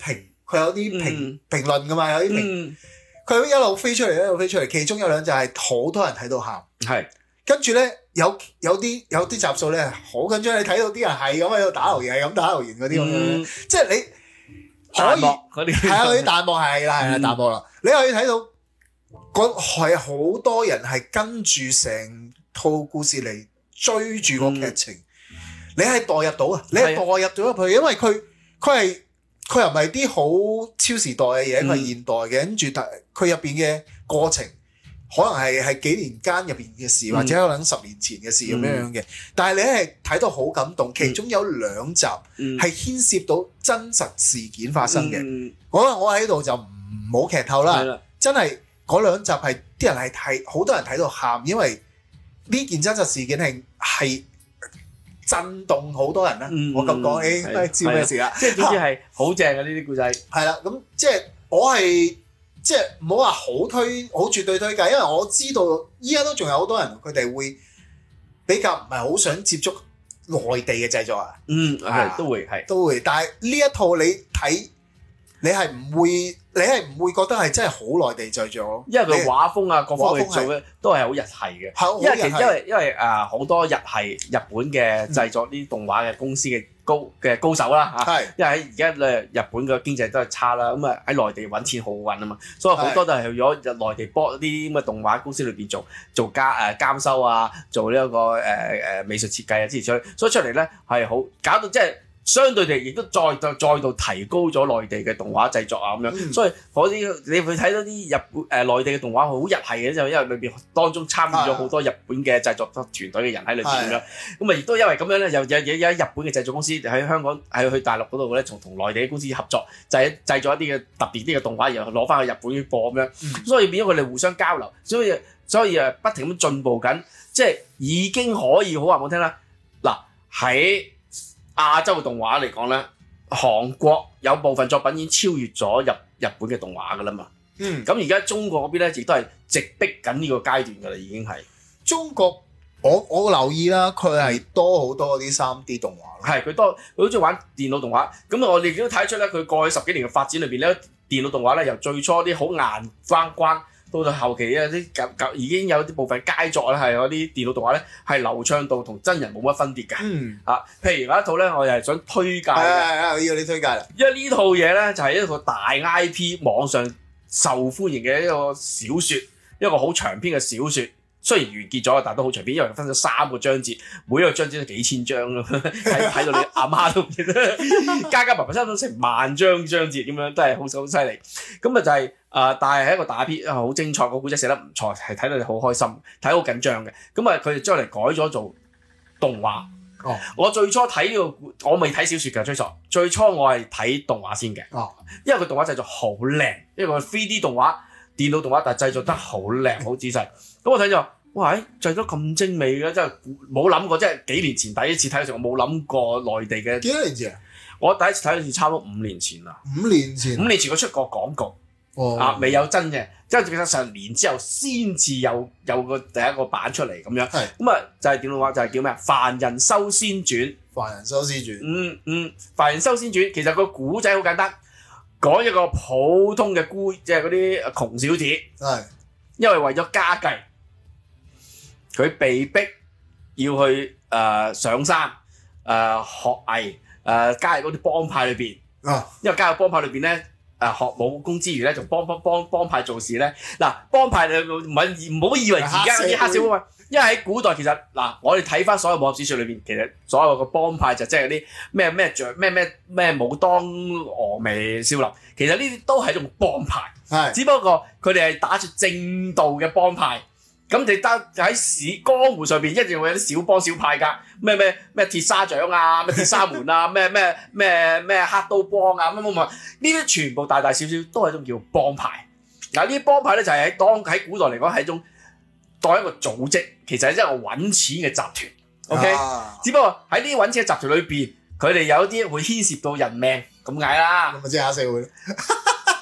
佢有啲評、 嗯、 評論噶嘛，有啲評，佢、嗯、一路飛出嚟，一路飛出嚟。其中有兩集係好多人睇到喊，係跟住咧有有啲有啲集數咧好緊張，你睇到啲人係咁喺度打留言，係咁打留言嗰啲咁樣，即係你可以係啊，嗰啲彈幕係啦係啦彈幕啦，你可以睇到嗰係好多人係跟住成套故事嚟追住個劇情。嗯你係代入到啊！你係代入咗入去，因為佢佢係佢又唔係啲好超時代嘅嘢，佢係現代嘅，跟住佢入邊嘅過程可能係係幾年間入邊嘅事，嗯、或者可能十年前嘅事咁樣樣嘅。嗯、但係你係睇到好感動，其中有兩集係牽涉到真實事件發生嘅。嗯、我我喺度就唔好劇透啦，的真係嗰兩集係啲人係睇好多人睇到喊，因為呢件真實事件係係。震動好多人啦，嗯、我咁講，你都知咩事啦？ 即係總之係好正嘅呢啲故仔。 係啦，咁即係我係即係唔好話好推，好絕對推介，因為我知道依家都仲有好多人佢哋會比較唔係好想接觸內地嘅製作啊。 嗯，係都會係都會，但係呢一套你睇，你係唔會。你係唔會覺得係真係好內地製作咯？因為佢畫風啊，各方面做嘅都係好日系嘅。因為其實因為因為誒好多日系日本嘅製作呢啲動畫嘅公司嘅高嘅高手啦嚇。係。因為喺而家誒日本嘅經濟都係差啦，咁啊喺內地揾錢好揾啊嘛，所以好多都係去咗內地幫啲咁嘅動畫公司裏邊做做監誒監修啊，做呢一個誒誒美術設計啊之類，所以出嚟咧係好搞到即係。相對地，亦都再再再度提高咗內地嘅動畫製作啊咁樣，嗯、所以嗰啲你會睇到啲日本誒內地嘅動畫好日系嘅，就因為裏邊當中參與咗好多日本嘅製作團隊嘅人喺裏邊咁樣，咁啊亦都因為咁樣咧，又有有有日本嘅製作公司喺香港喺去大陸嗰度咧，從同內地嘅公司合作，就係製作一啲嘅特別啲嘅動畫，然後攞翻去日本去播咁樣，嗯、所以變咗佢哋互相交流，所以所以誒不停咁進步緊，即係已經可以好話冇聽啦。嗱喺亞洲嘅動畫嚟講咧，韓國有部分作品已經超越咗日日本嘅動畫噶啦嘛。嗯，咁而家中國嗰邊咧，亦都係直逼緊呢個階段噶啦，已經係。中國，我我留意啦，佢係多好多啲三 D 動畫。係，佢多，佢好中意玩電腦動畫。咁我哋亦都睇得出咧，佢過去十幾年嘅發展裏邊咧，電腦動畫咧由最初啲好硬關關。到到後期啊，啲舊舊已經有啲部分佳作咧，係嗰啲電腦動畫咧，係流暢度同真人冇乜分別嘅。嗯，啊，譬如有一套咧，我又係想推介嘅。係係係，要你推介啦。因為呢套嘢咧就係、是、一個大 I P 網上受歡迎嘅一個小説，一個好長篇嘅小説。雖然完結咗，但都好長篇，因為分咗三個章節，每一個章節都幾千章咯，睇睇到你阿媽都唔記得，加加埋埋差唔多成萬章章節咁樣，都係好好犀利。咁啊就係、是、啊、呃，但係係一個大篇，好精彩，個故仔寫得唔錯，係睇到你好開心，睇好緊張嘅。咁啊，佢哋將嚟改咗做動畫。哦，我最初睇呢、這個，我未睇小説嘅追索，最初我係睇動畫先嘅。哦，因為佢動畫製作好靚，因為個 三 D 動畫、電腦動畫，但係製作得好靚、好仔細。咁我睇咗，哇！製作咁精美嘅，真係冇諗過，即係幾年前第一次睇嘅時候，我冇諗過內地嘅。幾多年前啊？我第一次睇好似差唔多五年前啦。五年前。五年前佢出過廣告，哦、啊未有真嘅，即係其實成年之後先至有有個第一個版出嚟咁樣。係。咁啊就係電腦畫就係叫咩啊？《凡人修仙傳》。凡人修仙傳。嗯嗯，《凡人修仙傳》其實個古仔好簡單，講一個普通嘅孤，即係嗰啲窮小子。係。因為為咗家計。佢被逼要去誒、呃、上山誒、呃、學藝誒、呃、加入嗰啲幫派裏邊，啊、因為加入幫派裏邊咧誒學武功之餘咧，仲幫幫幫幫派做事咧。嗱，幫派你唔係唔好以為而家嗰啲黑社會，因為喺古代其實嗱，我哋睇翻所有武俠小説裏邊，其實所有個幫派就即係嗰啲咩咩著咩咩咩武當峨眉少林，其實呢啲都係一種幫派，係只不過佢哋係打住正道嘅幫派。咁你得喺市江湖上邊一定會有啲小幫小派㗎，咩咩咩鐵砂掌啊，咩鐵砂門啊，咩咩咩咩黑刀幫啊，乜乜乜，呢啲全部大大小小都係一種叫幫派。嗱，呢啲幫派咧就係喺當喺古代嚟講係一種當一個組織，其實係一個揾錢嘅集團。OK，、啊、只不過喺呢啲揾錢嘅集團裏邊，佢哋有啲會牽涉到人命咁解啦。咁咪即係黑社會。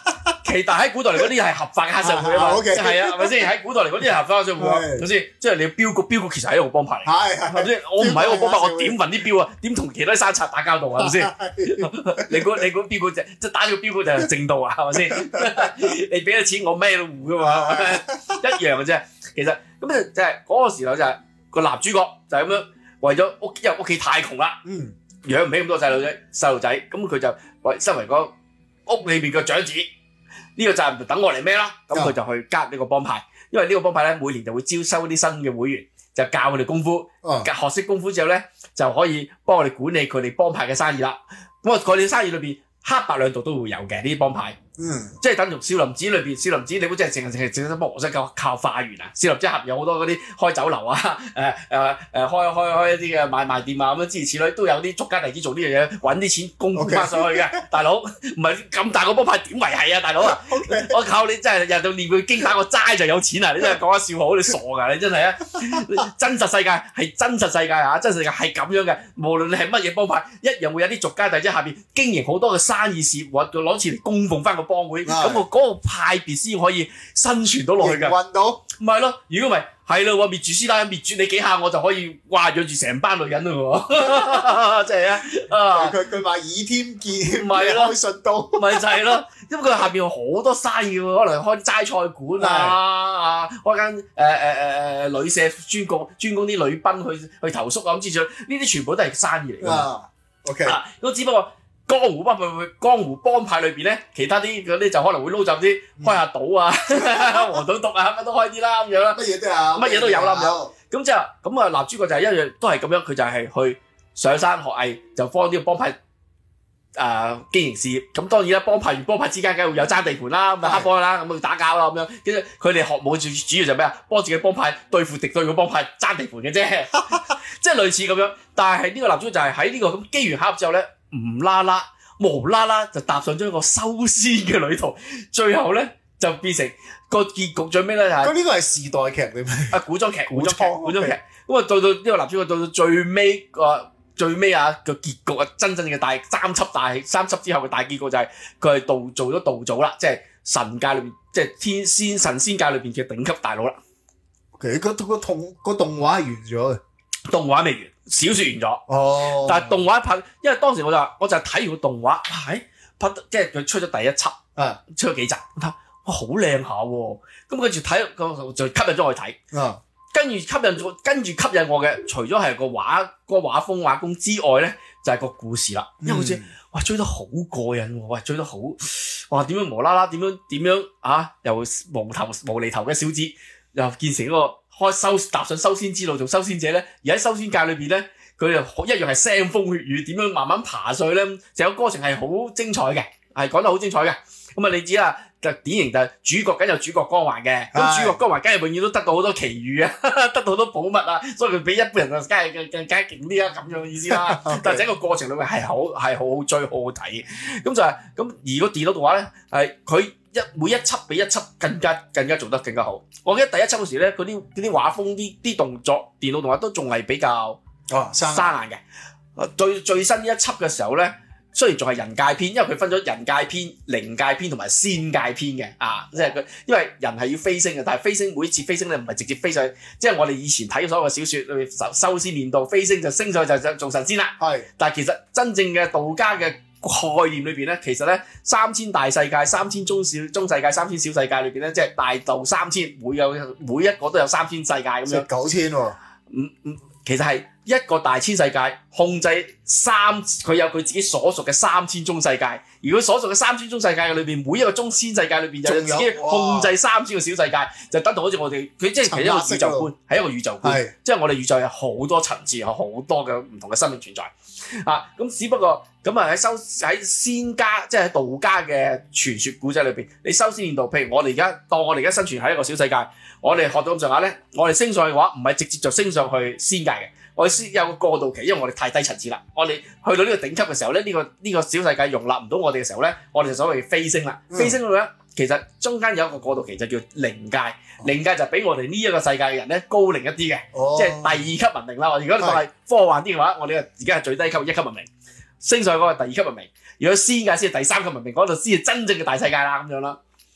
其但喺古代嚟嗰啲係合法嘅黑社會啊嘛，係啊，係咪先？喺古代嚟嗰啲係合法嘅黑社會，係咪先？即係你標局標局其實係一個幫派嚟，係係咪先？我唔係一個幫派，我點運啲標啊？點同其他山賊打交道啊？係咪先？你估你估標局就即係打咗標局就係正道啊？係咪先？你俾咗錢我咩都護噶嘛，一樣嘅啫。其實咁就就係嗰個時候就係個男主角就係咁樣為咗屋因為屋企太窮啦，嗯，養唔起咁多細路仔細路仔，咁佢就為身為個屋裏邊嘅長子，呢個責任就等我嚟孭啦。咁佢就去加入呢個幫派，因為呢個幫派咧每年就會招收啲新嘅會員，就教佢哋功夫，學識功夫之後咧就可以幫我哋管理佢哋幫派嘅生意啦。咁啊，佢哋生意裏邊黑白兩道都會有嘅呢啲幫派。嗯，即係等同少林寺裏邊，少林寺你估真係淨係淨係淨係幫和尚靠靠化緣啊？少林寺下邊有好多嗰啲開酒樓啊，誒誒誒開開開一啲嘅買賣店啊，咁樣諸如此類，都有啲俗家弟子做呢樣嘢，揾啲錢供翻上去嘅。大佬唔係咁大個幫派點維係啊？大佬啊，我靠你真係日日念句經打個齋就有錢啊！你真係講下笑好，你傻㗎你真係啊！真實世界係真實世界啊！真實世界係咁樣嘅，無論你係乜嘢幫派，一樣會有啲俗家弟子下邊經營好多嘅生意事業，揾攞錢嚟供奉翻個幫會，咁我嗰個派別先可以生存到落去㗎。運到，唔係咯？如果唔係，係咯喎，滅住師奶，滅住你幾下，我就可以哇養住成班女人咯喎！真係啊！佢佢話倚天劍，唔係咯，開順道，咪就係咯。因為佢下邊有好多生意喎，可能開齋菜館啊，啊開間誒誒誒誒旅社專供專供啲女賓去去投宿啊咁之類，呢啲全部都係生意嚟㗎嘛。OK， 咁只不過。江湖幫派，江湖幫派裏邊咧，其他啲嗰啲就可能會撈雜啲，開下賭啊，黃賭毒啊，乜都開啲啦咁樣啦。乜嘢都有，乜嘢都有啦咁樣。咁即係咁啊，男主角就係一樣都係咁樣，佢就係去上山學藝，就幫呢個幫派誒、呃、經營事業。咁當然啦，幫派與幫派之間梗係會有爭地盤啦，咁啊黑幫啦，咁去打交啦咁樣。跟住佢哋學武最主要就係咩啊？幫自己幫派對付敵對嘅幫派爭地盤嘅啫，即係類似咁樣。但係呢個男主角就係喺呢個咁機緣巧合之後咧。唔啦啦，無啦啦就踏上咗一個修仙嘅旅途，最後咧就變成個結局最尾咧就係。咁呢個係時代劇嚟咩？啊，古裝劇，古裝劇，古裝劇。咁啊，到到呢個男主角到到最尾個最尾啊個結局啊，真正嘅大三輯大三輯之後嘅大結局就係佢係道做咗道祖啦，即係神界裏邊，即係天仙神仙界裏邊嘅頂級大佬啦。OK，個個動個動畫係完咗嘅，動畫未完。小說完咗，哦，但係動畫拍，因為當時我就我就睇完個動畫，係拍得即係佢出咗第一輯，啊，出咗幾集，我睇哇好靚下喎，咁跟住睇個就吸引咗我去睇，啊，跟住吸引咗，跟住吸引我嘅，除咗係個畫個畫風畫工之外咧，就係、是、個故事啦，因為好似哇追得好過癮喎，哇追得好，哇點樣無啦啦點樣點樣啊，由無頭無厘頭嘅小子，又變成一個。開修踏上修仙之路做修仙者咧，而喺修仙界裏邊咧，佢哋一樣係腥風血雨，點樣慢慢爬上去咧？成個過程係好精彩嘅，係講得好精彩嘅。咁啊，你知啦，就典型就係主角梗有主角光環嘅，咁主角光環梗係永遠都得到好多奇遇啊，得到好多寶物啊，所以佢比一般人啊，梗係更更加勁啲啊，咁樣嘅意思啦。但係整個過程裏面係好係好好追，好好睇。咁就係、是、咁，而個電腦動畫咧係佢一每一輯比一輯更加更加做得更加好。我記得第一輯嗰時咧，嗰啲嗰啲畫風、啲啲動作、電腦動畫都仲係比較哦生硬嘅。最最新呢一輯嘅時候咧。雖然仲係人界篇，因為佢分咗人界篇、靈界篇同埋仙界篇嘅，啊，即係佢，因為人係要飛升嘅，但係飛升每一次飛升咧唔係直接飛上去，即係我哋以前睇所有嘅小説裏面修仙練道飛升就升上去就就做神仙啦。係，但係其實真正嘅道家嘅概念裏邊咧，其實咧三千大世界、三千中小中世界、三千小世界裏邊咧，即係大道三千，每有每一個都有三千世界咁樣。九千喎。嗯嗯。其實係一個大千世界控制三，佢有佢自己所屬嘅三千中世界。而佢所屬嘅三千中世界裏邊，每一個中千世界裏邊就有自己控制三千個小世界，就等同好似我哋佢即係其實一個宇宙觀，係一個宇宙觀。即係我哋宇宙有好多層次，有好多嘅唔同嘅生命存在。啊，咁只不過咁啊喺修喺仙家，即係喺道家嘅傳說古仔裏邊，你修仙練道，譬如我哋而家當我哋而家生存喺一個小世界，我哋學到咁上下咧，我哋升上去嘅話，唔係直接就升上去仙界嘅，我哋先有個過渡期，因為我哋太低層次啦。我哋去到呢個頂級嘅時候咧，呢、這個呢、這個小世界容納唔到我哋嘅時候咧，我哋就所謂飛升啦。嗯、飛升嗰度咧，其實中間有一個過渡期就叫靈界，靈界就比我哋呢一個世界嘅人咧高齡一啲嘅，哦、即係第二級文明啦。如果你話係科幻啲嘅話，我哋而家係最低級一級文明，升上去嗰個第二級文明。如果仙界先係第三級文明，嗰度先係真正嘅大世界啦咁樣啦。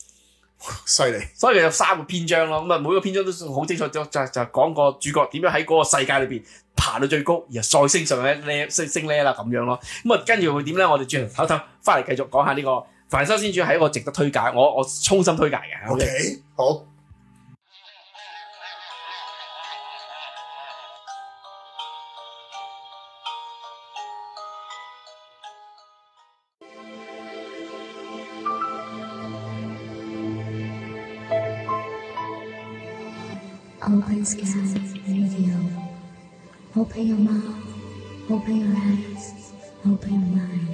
犀利。 所以佢有三個篇章咯，咁啊每個篇章都好清楚，就就就講個主角點樣喺嗰個世界裏邊爬到最高，然後再升上一 level 升升 level 啦咁樣咯。咁啊跟住會點咧？我哋轉頭唞唞翻嚟繼續講下呢、這個《凡修仙傳》係一個值得推介，我我衷心推介嘅。 O、okay? K， 好。 Open Sky Radio. Open your mouth, open your eyes, open your mind.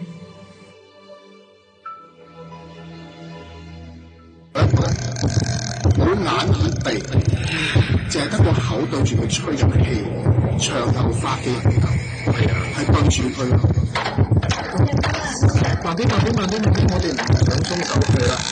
冇眼耳鼻，淨係得個口對住佢吹緊氣，長頭髮嘅人係啊，係對住佢。慢啲，慢啲，慢啲，慢啲，我哋唔想鬆手佢啦。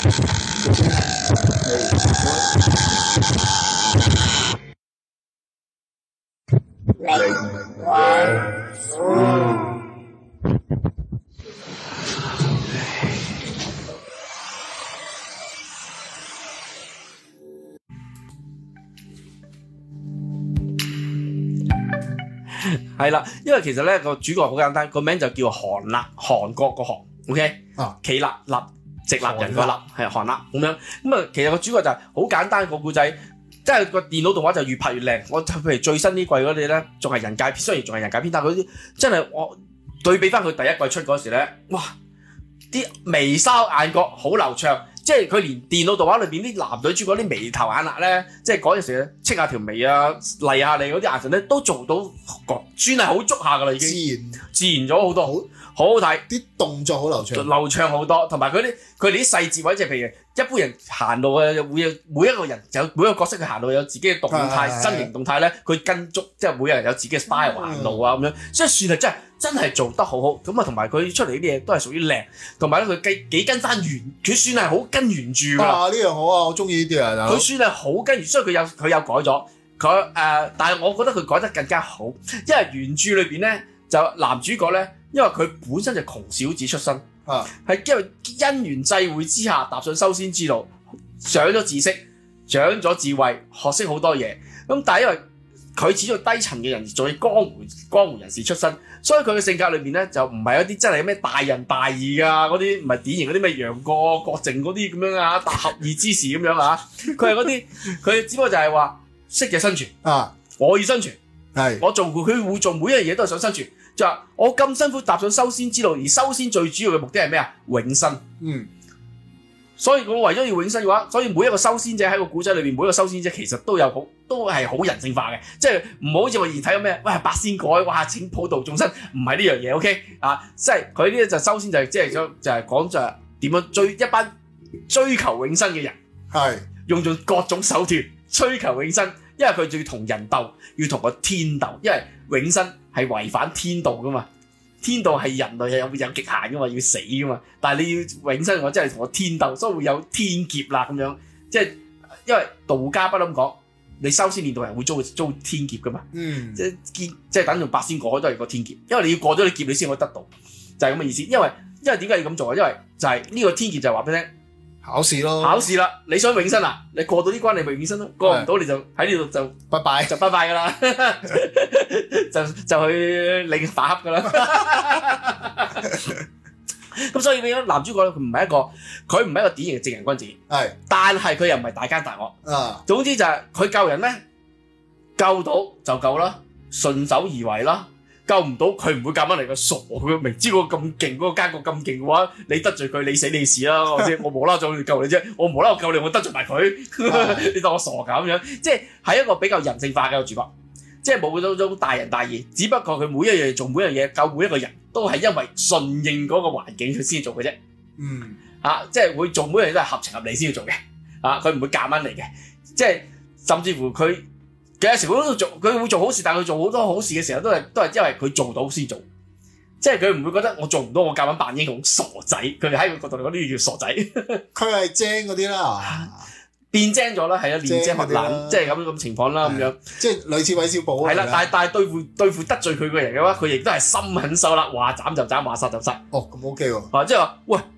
係啦，因為其實咧個主角好簡單，個名就叫韓立，韓國個韓 ，OK， 啊， 企立立直立人個立，係韓立咁樣。咁啊，其實個主角就係好簡單個故仔，即係個電腦動畫就越拍越靚。我譬如最新呢季嗰啲咧，仲係人界篇，雖然仲係人界篇，但係嗰啲真係我對比翻佢第一季出嗰時咧，哇！啲眉梢眼角好流暢，即係佢連電腦動畫裏邊啲男女主角啲眉頭眼額咧，即係嗰陣時咧，戚下條眉啊、麗下你嗰啲眼神咧，都做到，算係好足下噶啦已經。 自然自然咗好多，好好好睇， 啲動作好流暢， 流暢好多，同埋佢啲佢哋啲細節位，即係譬如一般人行路嘅，會有每一個人有每一個角色佢行路有自己嘅動態、身形動態咧，佢跟足，即係每個人有自己嘅 style 行路啊咁樣，所以算係真係真係做得好好。咁啊，同埋佢出嚟啲嘢都係屬於靚，同埋咧佢幾幾跟翻原，佢算係好跟原著㗎啦。 啊，呢樣好啊，我中意呢啲啊。 佢算係好跟原，所以佢有佢有改咗佢誒，但係我覺得佢改得更加好，因為原著裏邊咧就男主角咧，因為佢本身就窮小子出身。啊，係因為因緣際會之下踏上修仙之路，長咗知識，長咗智慧，學識好多嘢。咁但係因為佢始終低層嘅人，做啲江湖江湖人士出身，所以佢嘅性格裏邊咧就唔係一啲真係咩大仁大義啊嗰啲，唔係典型嗰啲咩楊過、郭靖嗰啲咁樣啊，大俠義之士咁樣啊。佢係嗰啲，佢只不過就係話適者生存啊，我要生存，係我做佢會做每一樣嘢都係想生存。就話我咁辛苦踏上修仙之路，而修仙最主要嘅目的係咩啊？永生。嗯。所以我為咗要永生嘅話，所以每一個修仙者喺個古仔裏邊，每一個修仙者其實都有好，都係好人性化嘅，即係唔好好似我以前睇到咩，喂八仙改，哇請普度眾生，唔係呢樣嘢 ，OK 啊？即係佢呢就修仙就係即係想就係講就係點樣追一班追求永生嘅人，係用盡各種手段追求永生，因為佢仲要同人鬥，要同個天鬥，因為永生係違反天道噶嘛。天道係人類係有有極限噶嘛，要死噶嘛。但係你要永生嘅話，真係同個天鬥，所以會有天劫啦咁樣。即係因為道家不嬲咁講，你修仙練道人會遭遭天劫噶嘛。嗯，即係即係等同八仙過海都係個天劫，因為你要過咗啲劫，你先可以得到，就係咁嘅意思。因為因為點解要咁做啊？因為就係呢個天劫就係話俾你聽。考試咯，考試啦！你想永生啊？你過到呢關，你咪永生咯；過唔到，你就喺呢度就拜拜，就拜拜噶啦，就就去領反黑噶啦。咁所以變咗男主角咧，佢唔係一個，佢唔係一個典型嘅正人君子，係，但係佢又唔係大奸大惡。啊，總之就係佢救人咧，救到就救啦，順手而為啦。救唔到佢唔會夾翻嚟嘅，傻佢明知嗰個咁勁，嗰個奸角咁勁嘅話，你得罪佢，你死你事啦！我知，我無啦啦走去救你啫，我無啦啦救你，我得罪埋佢，你當我傻㗎咁樣？即係係一個比較人性化嘅主角，即係冇嗰種大仁大義，只不過佢每一樣嘢做每一樣嘢救每一個人都係因為順應嗰個環境佢先做嘅啫。嗯，啊，即係會做每一樣嘢都係合情合理先要做嘅，啊，佢唔會夾硬嚟嘅，即係甚至乎佢。有時佢都做，佢會做好事，但係佢做好多好事嘅時候都係都係因為佢做到先做，即係佢唔會覺得我做唔到，我夾硬扮英雄傻仔。佢哋喺個角度嚟講，呢啲叫傻仔。 佢係精嗰啲啦， 變精咗啦，係啊，練精學懶，即係咁咁情況啦，咁樣， 即係類似韋小寶。係啦，但係但係對付對付得罪佢嘅人嘅話，佢亦都係心狠手辣，話斬就斬，話殺就殺。 哦，咁 OK 喎。 啊，即係話，喂，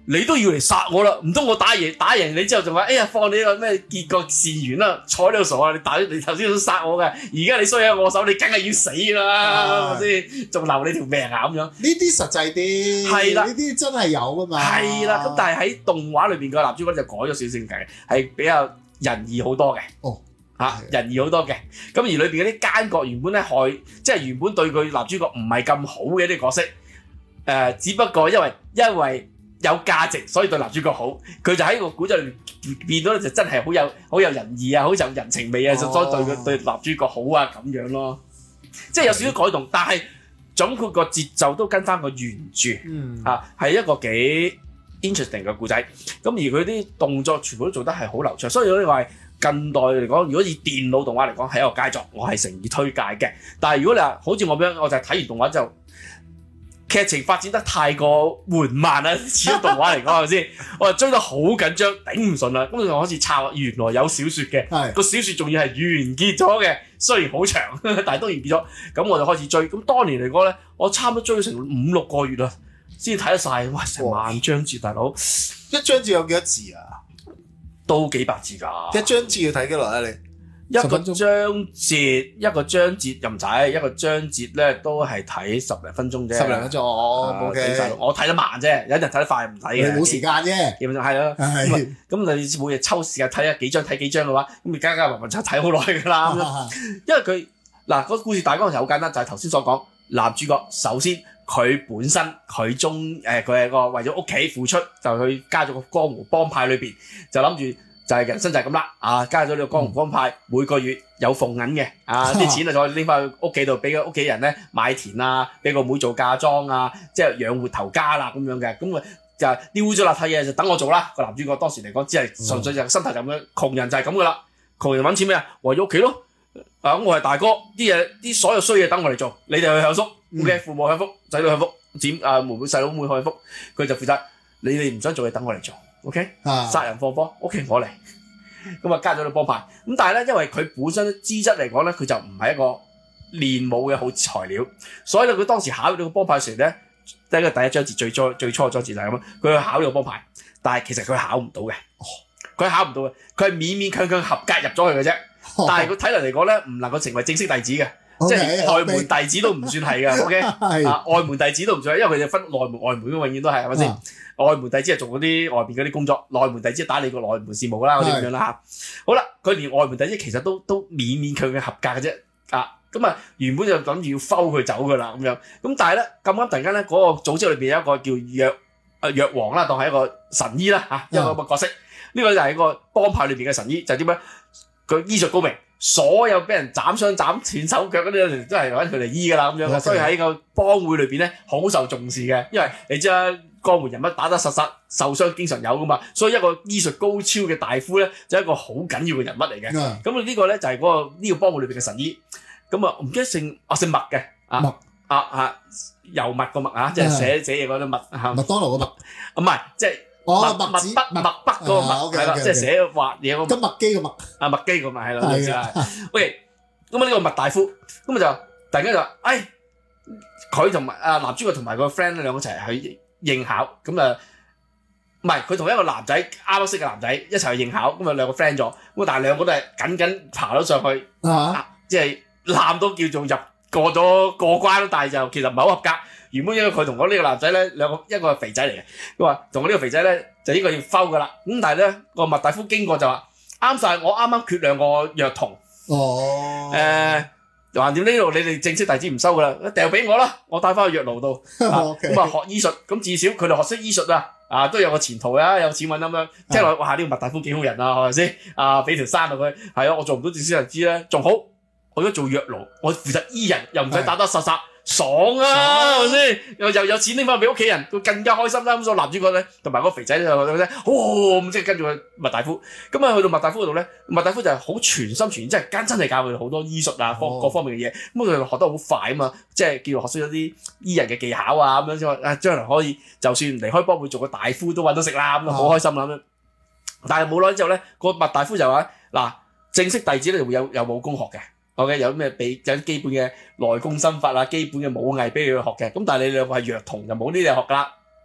你都要嚟殺我啦，唔通我打贏打贏你之後仲話，哎呀放你個咩結局善緣啦，坐呢度傻啊！你打你頭先都殺我嘅，而家你衰喺我手，你梗係要死啦，係咪先？仲留你條命啊咁樣？呢啲實際啲，係啦，呢啲真係有噶嘛？ 係啦，咁但係喺動畫裏邊個男主角就改咗少少性格，係比較仁義好多嘅。哦。嚇，仁義好多嘅，咁而裏邊嗰啲奸角原本咧害，即係原本對佢男主角唔係咁好嘅啲角色，誒、呃，只不過因為因為有價值，所以對男主角好，佢就喺個古仔裏邊變到咧就真係好有好有仁義啊，好有人情味啊，所以對佢對男主角好啊咁樣咯，即係有少少改動，但係總括個節奏都跟翻個原著，嗯，嚇係一個幾 interesting 嘅故仔，咁而佢啲動作全部都做得係好流暢，所以我哋話近代嚟講，如果以電腦動畫嚟講係一個佳作，我係誠意推介嘅。但係如果你話好似我咁樣，我就係睇完動畫之後，劇情發展得太過緩慢啦，始終動畫嚟講係咪先？我就追得好緊張，頂唔順啦。咁就開始抄，原來有小説嘅，個小説仲要係完結咗嘅，雖然好長，但係都完結咗。咁我就開始追。咁當年嚟講咧，我差唔多追成五六個月啦，先睇得晒。哇！成萬章節，大佬一章節有幾多字啊？ 都幾百字㗎， 一章節要睇幾耐啊？你一個章節一個章節又唔使，一個章節咧都係睇十零分鐘啫。十零分鐘，我 OK。我睇得慢啫，有啲人睇得快唔使嘅。 你冇時間啫。 基本上係咯。咁咁你每日抽時間睇下幾章睇幾章嘅話，咁你加加埋埋就睇好耐㗎啦。因為佢嗱個故事大綱就好簡單，就係頭先所講，男主角首先佢本身佢中誒佢係個為咗屋企付出，就去加咗個江湖幫派裏邊，就諗住就係人生就係咁啦，啊加咗呢個江湖幫派，每個月有俸銀嘅，啊啲錢啊再拎翻去屋企度俾個屋企人咧買田啊，俾個妹做嫁妝啊，即係養活頭家啦咁樣嘅，咁啊就丟咗邋遢嘢就等我做啦。個男主角當時嚟講只係純粹就係心態就咁樣，窮人就係咁噶啦，窮人揾錢咩啊？為咗屋企咯，啊我係大哥，啲嘢啲所有衰嘢等我嚟做，你哋去享福。O.K. 父母享福，仔女享福，姊啊妹妹細佬妹享福，佢就負責。你哋唔想做嘢，等我嚟做。O.K. 殺人放火 ，O.K. 我嚟。咁啊加咗個幫派。咁但係咧，因為佢本身資質嚟講咧，佢就唔係一個練武嘅好材料，所以咧佢當時考呢個幫派時咧，第一個第一章節最初最初嘅章節就係咁，佢去考呢個幫派，但係其實佢考唔到嘅，佢考唔到嘅，佢係勉勉強強合格入咗去嘅啫。但係佢睇嚟嚟講咧，唔能夠成為正式弟子嘅。Okay, 即係外門弟子都唔算係嘅 ，OK？ 啊，外門弟子都唔算，因為佢哋分內門外門嘅，永遠都係係咪先？外門弟子係做嗰啲外邊嗰啲工作，內門弟子係打理個內門事務啦，嗰啲咁樣啦嚇。好啦，佢連外門弟子其實都都勉勉強強合格嘅啫，啊，咁啊原本就諗住要摟佢走噶啦咁樣，咁但係咧咁啱突然間咧嗰個組織裏邊有一個叫藥啊藥王啦，當係一個神醫啦嚇，一個咁嘅角色，呢、這個就係一個幫派裏邊嘅神醫，就係點咧？佢醫術高明。所有俾人斬傷斬斷手腳嗰啲，都係揾佢嚟醫噶啦咁樣嘅，所以喺個幫會裏邊咧好受重視嘅，因為你知啦，江湖人物打得實實，受傷經常有噶嘛，所以一個醫術高超嘅大夫咧就係一個好緊要嘅人物嚟嘅。咁啊、嗯、呢個咧就係嗰個呢個幫會裏邊嘅神醫，咁啊唔記得姓啊姓麥嘅啊麥啊啊油麥個麥啊，即係寫寫嘢嗰啲麥啊麥當勞個麥，唔係即係。 哦， 麥麥筆麥筆嗰個麥係啦，即係寫畫嘢嗰個。咁麥基個麥啊，麥基個麥係啦，係啊。OK，咁啊呢個麥大夫，咁啊就突然間就話，哎，佢同埋啊男主角同埋個 friend 咧兩個一齊去應考，咁啊唔係佢同一個男仔啱啱識嘅男仔一齊去應考，咁啊兩個 friend 咗，咁但係兩個都係緊緊爬咗上去，啊，即係攬都叫做入過咗過關，但係就其實唔係好合格。原本因為佢同我呢個男仔咧，兩個一個係肥仔嚟嘅，佢話同我呢個肥仔咧就應該要摟噶啦。咁但係咧個麥大夫經過就話啱晒，我啱啱缺兩個藥童。哦。誒，橫掂呢度你哋正式弟子唔收噶啦，掉俾我啦，我帶翻去藥爐度。咁啊學醫術，咁至少佢哋學識醫術啊，啊都有個前途啊，有錢揾咁樣。聽落哇呢個麥大夫幾好人啊，係咪先？啊俾條山落去，係啊，我做唔到正式弟子咧，仲好，我而家做藥爐，我負責醫人，又唔使打打殺殺。爽啊，係咪先？又又有錢拎翻俾屋企人，佢更加開心啦。咁所以男主角咧，同埋嗰個肥仔就咧，哦咁即係跟住個麥大夫。咁啊去到麥大夫嗰度咧，麥大夫就係好全心全意，即係間真係教佢哋好多醫術啊，各、哦、各方面嘅嘢。咁佢哋學得好快啊嘛，即係叫做學識咗啲醫人嘅技巧啊，咁樣先話啊，將來可以就算離開幫會做個大夫都揾到食啦，咁啊好開心啦咁樣。但係冇耐之後咧，個麥大夫就話嗱，正式弟子咧會有有武功學嘅。OK，有咩俾有基本嘅內功心法啊，基本嘅武藝俾佢學嘅。咁但係你兩個係藥童就冇呢啲嘢學噶啦。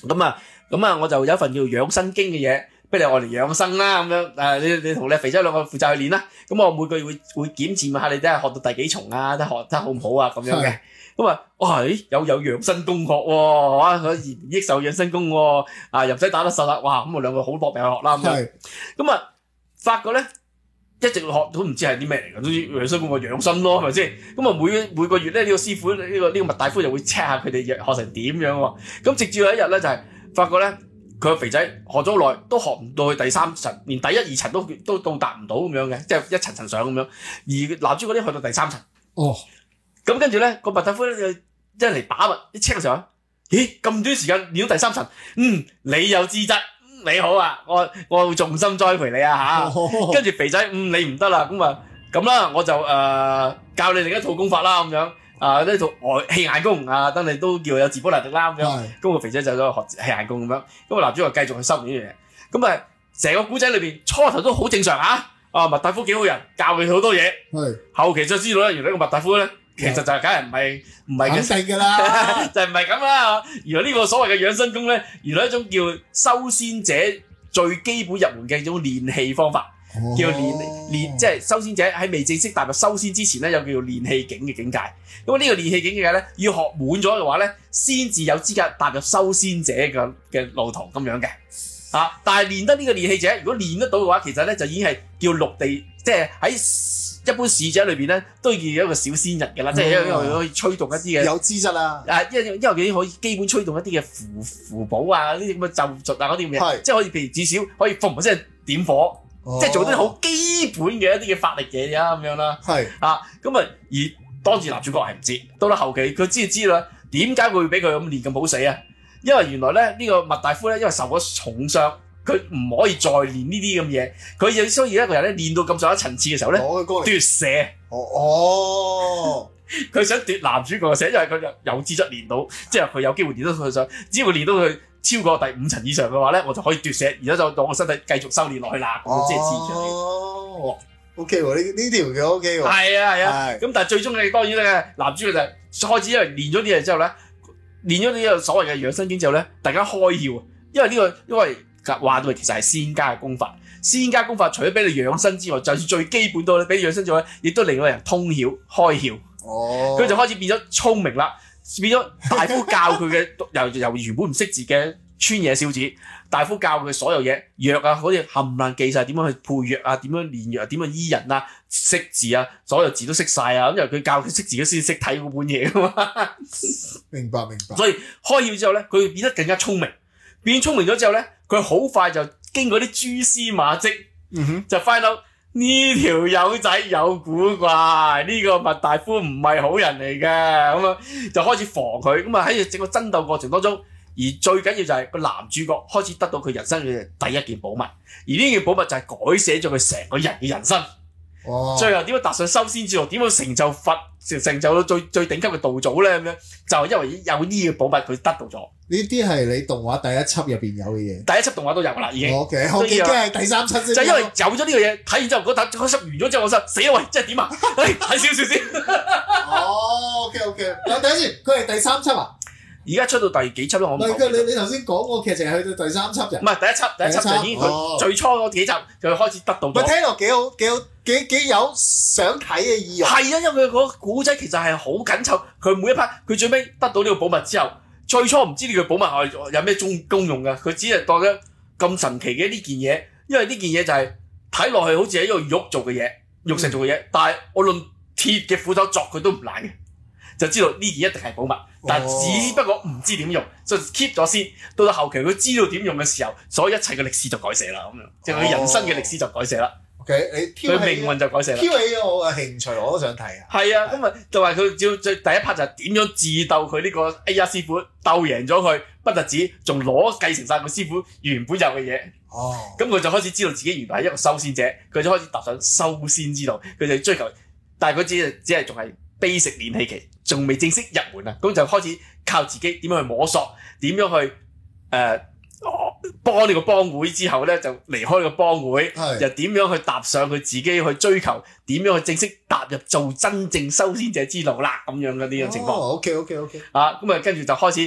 咁啊咁啊，我就有一份叫養生經嘅嘢，俾你我嚟養生啦咁樣。誒，你你同你肥仔兩個負責去練啦。咁我每個月會會檢驗下你睇下學到第幾重啊，睇學睇好唔好啊咁樣嘅。咁啊，哇！咦，有有養生功學喎，哇！佢延益壽養生功喎，啊又唔使打得實啦，哇！咁我兩個好搏命去學啦咁樣。咁啊，發覺咧一直學都唔知係啲咩嚟嘅，總之養生功個養生咯，係咪先？咁啊每每個月咧呢、這個師傅呢、這個呢、這個麥大夫就會 check 下佢哋學成點樣喎。咁直至有一日咧就係、是、發覺咧佢個肥仔學咗好耐都學唔到去第三層，連第一二層都都到達唔到咁樣嘅，即係一層層上咁樣。而男主嗰啲去到第三層。哦。咁跟住咧，個麥大夫咧就一嚟把脈一 check 嘅時候，咦咁短時間練到第三層，嗯你有資質，你好啊，我我會重心栽培你啊吓。哦、跟住肥仔，嗯你唔得啦，咁啊咁啦，我就誒、呃、教你另一套功法啦咁樣，啊呢套外氣眼功啊，等你都叫有自保能力啦咁樣。咁個肥仔就咗學氣眼功咁樣，咁個男主就繼續去修練呢樣嘢。咁啊成個古仔裏邊初頭都好正常啊，啊麥大夫幾好人，教佢好多嘢。係後期就知道咧，原來呢個麥大夫咧。其實就梗係唔係唔係肯定㗎啦， 就唔係咁啦。原來呢個所謂嘅養生功咧，原來一種叫修仙者最基本入門嘅一種練氣方法，哦、叫練練即係修仙者喺未正式踏入修仙之前咧，有叫做練氣境嘅境界。咁呢個練氣境嘅咧，要學滿咗嘅話咧，先至有資格踏入修仙者嘅嘅路途咁樣嘅。啊！但係練得呢個練氣者，如果練得到嘅話，其實咧就已經係叫陸地，即係喺。一般使者裏邊咧，都要有一個小仙人嘅啦，哦、即係因為可以吹動一啲嘅有資質啦。 啊，因為因為佢已經可以基本吹動一啲嘅符符寶啊，呢啲咁嘅咒術啊，嗰啲咁嘢，即係可以譬如至少可以嘣一聲點火，哦、即係做啲好基本嘅一啲嘅法力嘢啊咁樣啦。係啊，咁啊而當時男主角係唔知，到咗後期佢知就知啦。點解會俾佢咁練咁好死啊？因為原來咧呢、呢個麥大夫咧，因為受咗重傷。佢唔可以再練呢啲咁嘢，佢要需要一個人咧練到咁上一層次嘅時候咧，奪舍。哦哦，佢想奪男主角嘅舍，因為佢有資質練到，即係佢有機會練到佢上，只要佢練到佢超過第五層以上嘅話咧，我就可以奪舍，而家就當我身體繼續修練落去啦。咁即係自然哦 ，OK 喎，呢呢條嘅 OK 喎。係啊係啊，咁但係最終嘅當然咧，男主角就開始因為練咗啲嘢之後咧，練咗呢個所謂嘅養生經之後咧，大家開竅，因為呢個因為。話到其實係仙家嘅功法，仙家功法除咗俾你養生之外，就算最基本到咧俾你養生之外，亦都令到人通曉開竅。哦，佢就開始變咗聰明啦，變咗大夫教佢嘅由由原本唔識字嘅村野小子，大夫教佢所有嘢藥啊，好似冚唪唥記晒點樣去配藥啊，點樣練藥啊，點樣醫人啊，識字啊，所有字都識晒啊，咁因為佢教佢識字嘅先識睇嗰本嘢噶嘛。 明白明白。 所以開竅之後咧，佢變得更加聰明。變聰明咗之後咧，佢好快就經過啲蛛絲馬跡，嗯、哼就 find out 呢條友仔有古怪，呢、這個麥大夫唔係好人嚟嘅，咁啊就開始防佢。咁啊喺整個爭鬥過程當中，而最緊要就係個男主角開始得到佢人生嘅第一件寶物，而呢件寶物就係改寫咗佢成個人嘅人生。哇最後點樣踏上修仙之路，點樣成就佛，成就到最最頂級嘅道祖咧？咁樣就係因為有呢個寶物，佢得到咗。 呢啲係你動畫第一輯入邊有嘅嘢。第一輯動畫都有啦，已經。 O K，我已經係第三輯先。 就因為有咗呢個嘢，睇完之後嗰集嗰輯完咗之後，我心死啊喂，即係點啊？誒，睇少少先。 哦，O K O K，等陣先，佢係第三輯啊？ 而家出到第幾輯咧？我唔係你你頭先講個劇情係去到第三輯啫。 唔係第一輯，第一輯就已經佢最初嗰幾集就開始得到咗。 咪聽落幾好幾好幾幾有想睇嘅意欲。係啊，因為佢個古仔其實係好緊湊，佢每一 part 佢最尾得到呢個寶物之後，最初唔知呢個寶物係有咩功功用㗎，佢只係當咗咁神奇嘅呢件嘢，因為呢件嘢就係睇落去好似係一個玉做嘅嘢，玉石做嘅嘢，嗯、但係我論鐵嘅斧頭作佢都唔爛嘅。就知道呢件一定係寶物，但只不過唔知點用，就 keep 咗先。到到後期佢知道點用嘅時候，所有一切嘅歷史就改寫啦，咁樣，即係佢人生嘅歷史就改寫啦。 OK，你挑起佢命運就改寫啦。 挑起咗我嘅興趣，我都想睇啊。 係啊，咁啊就話佢最最第一 part 就係點樣自鬥佢呢個 A 一師傅，鬥贏咗佢，不特止，仲攞繼承晒佢師傅原本有嘅嘢。哦，咁佢就開始知道自己原來係一個修仙者，佢就開始踏上修仙之路，佢就追求，但係佢只係只係仲係 basic 練氣期。仲未正式入門啊，咁就開始靠自己點樣去摸索，點樣去誒幫呢個幫會之後咧，就離開呢個幫會，又點樣去踏上佢自己去追求，點樣去正式踏入做真正修仙者之路啦，咁樣嘅呢種情況。 哦 ，OK OK OK。 啊，咁啊跟住就開始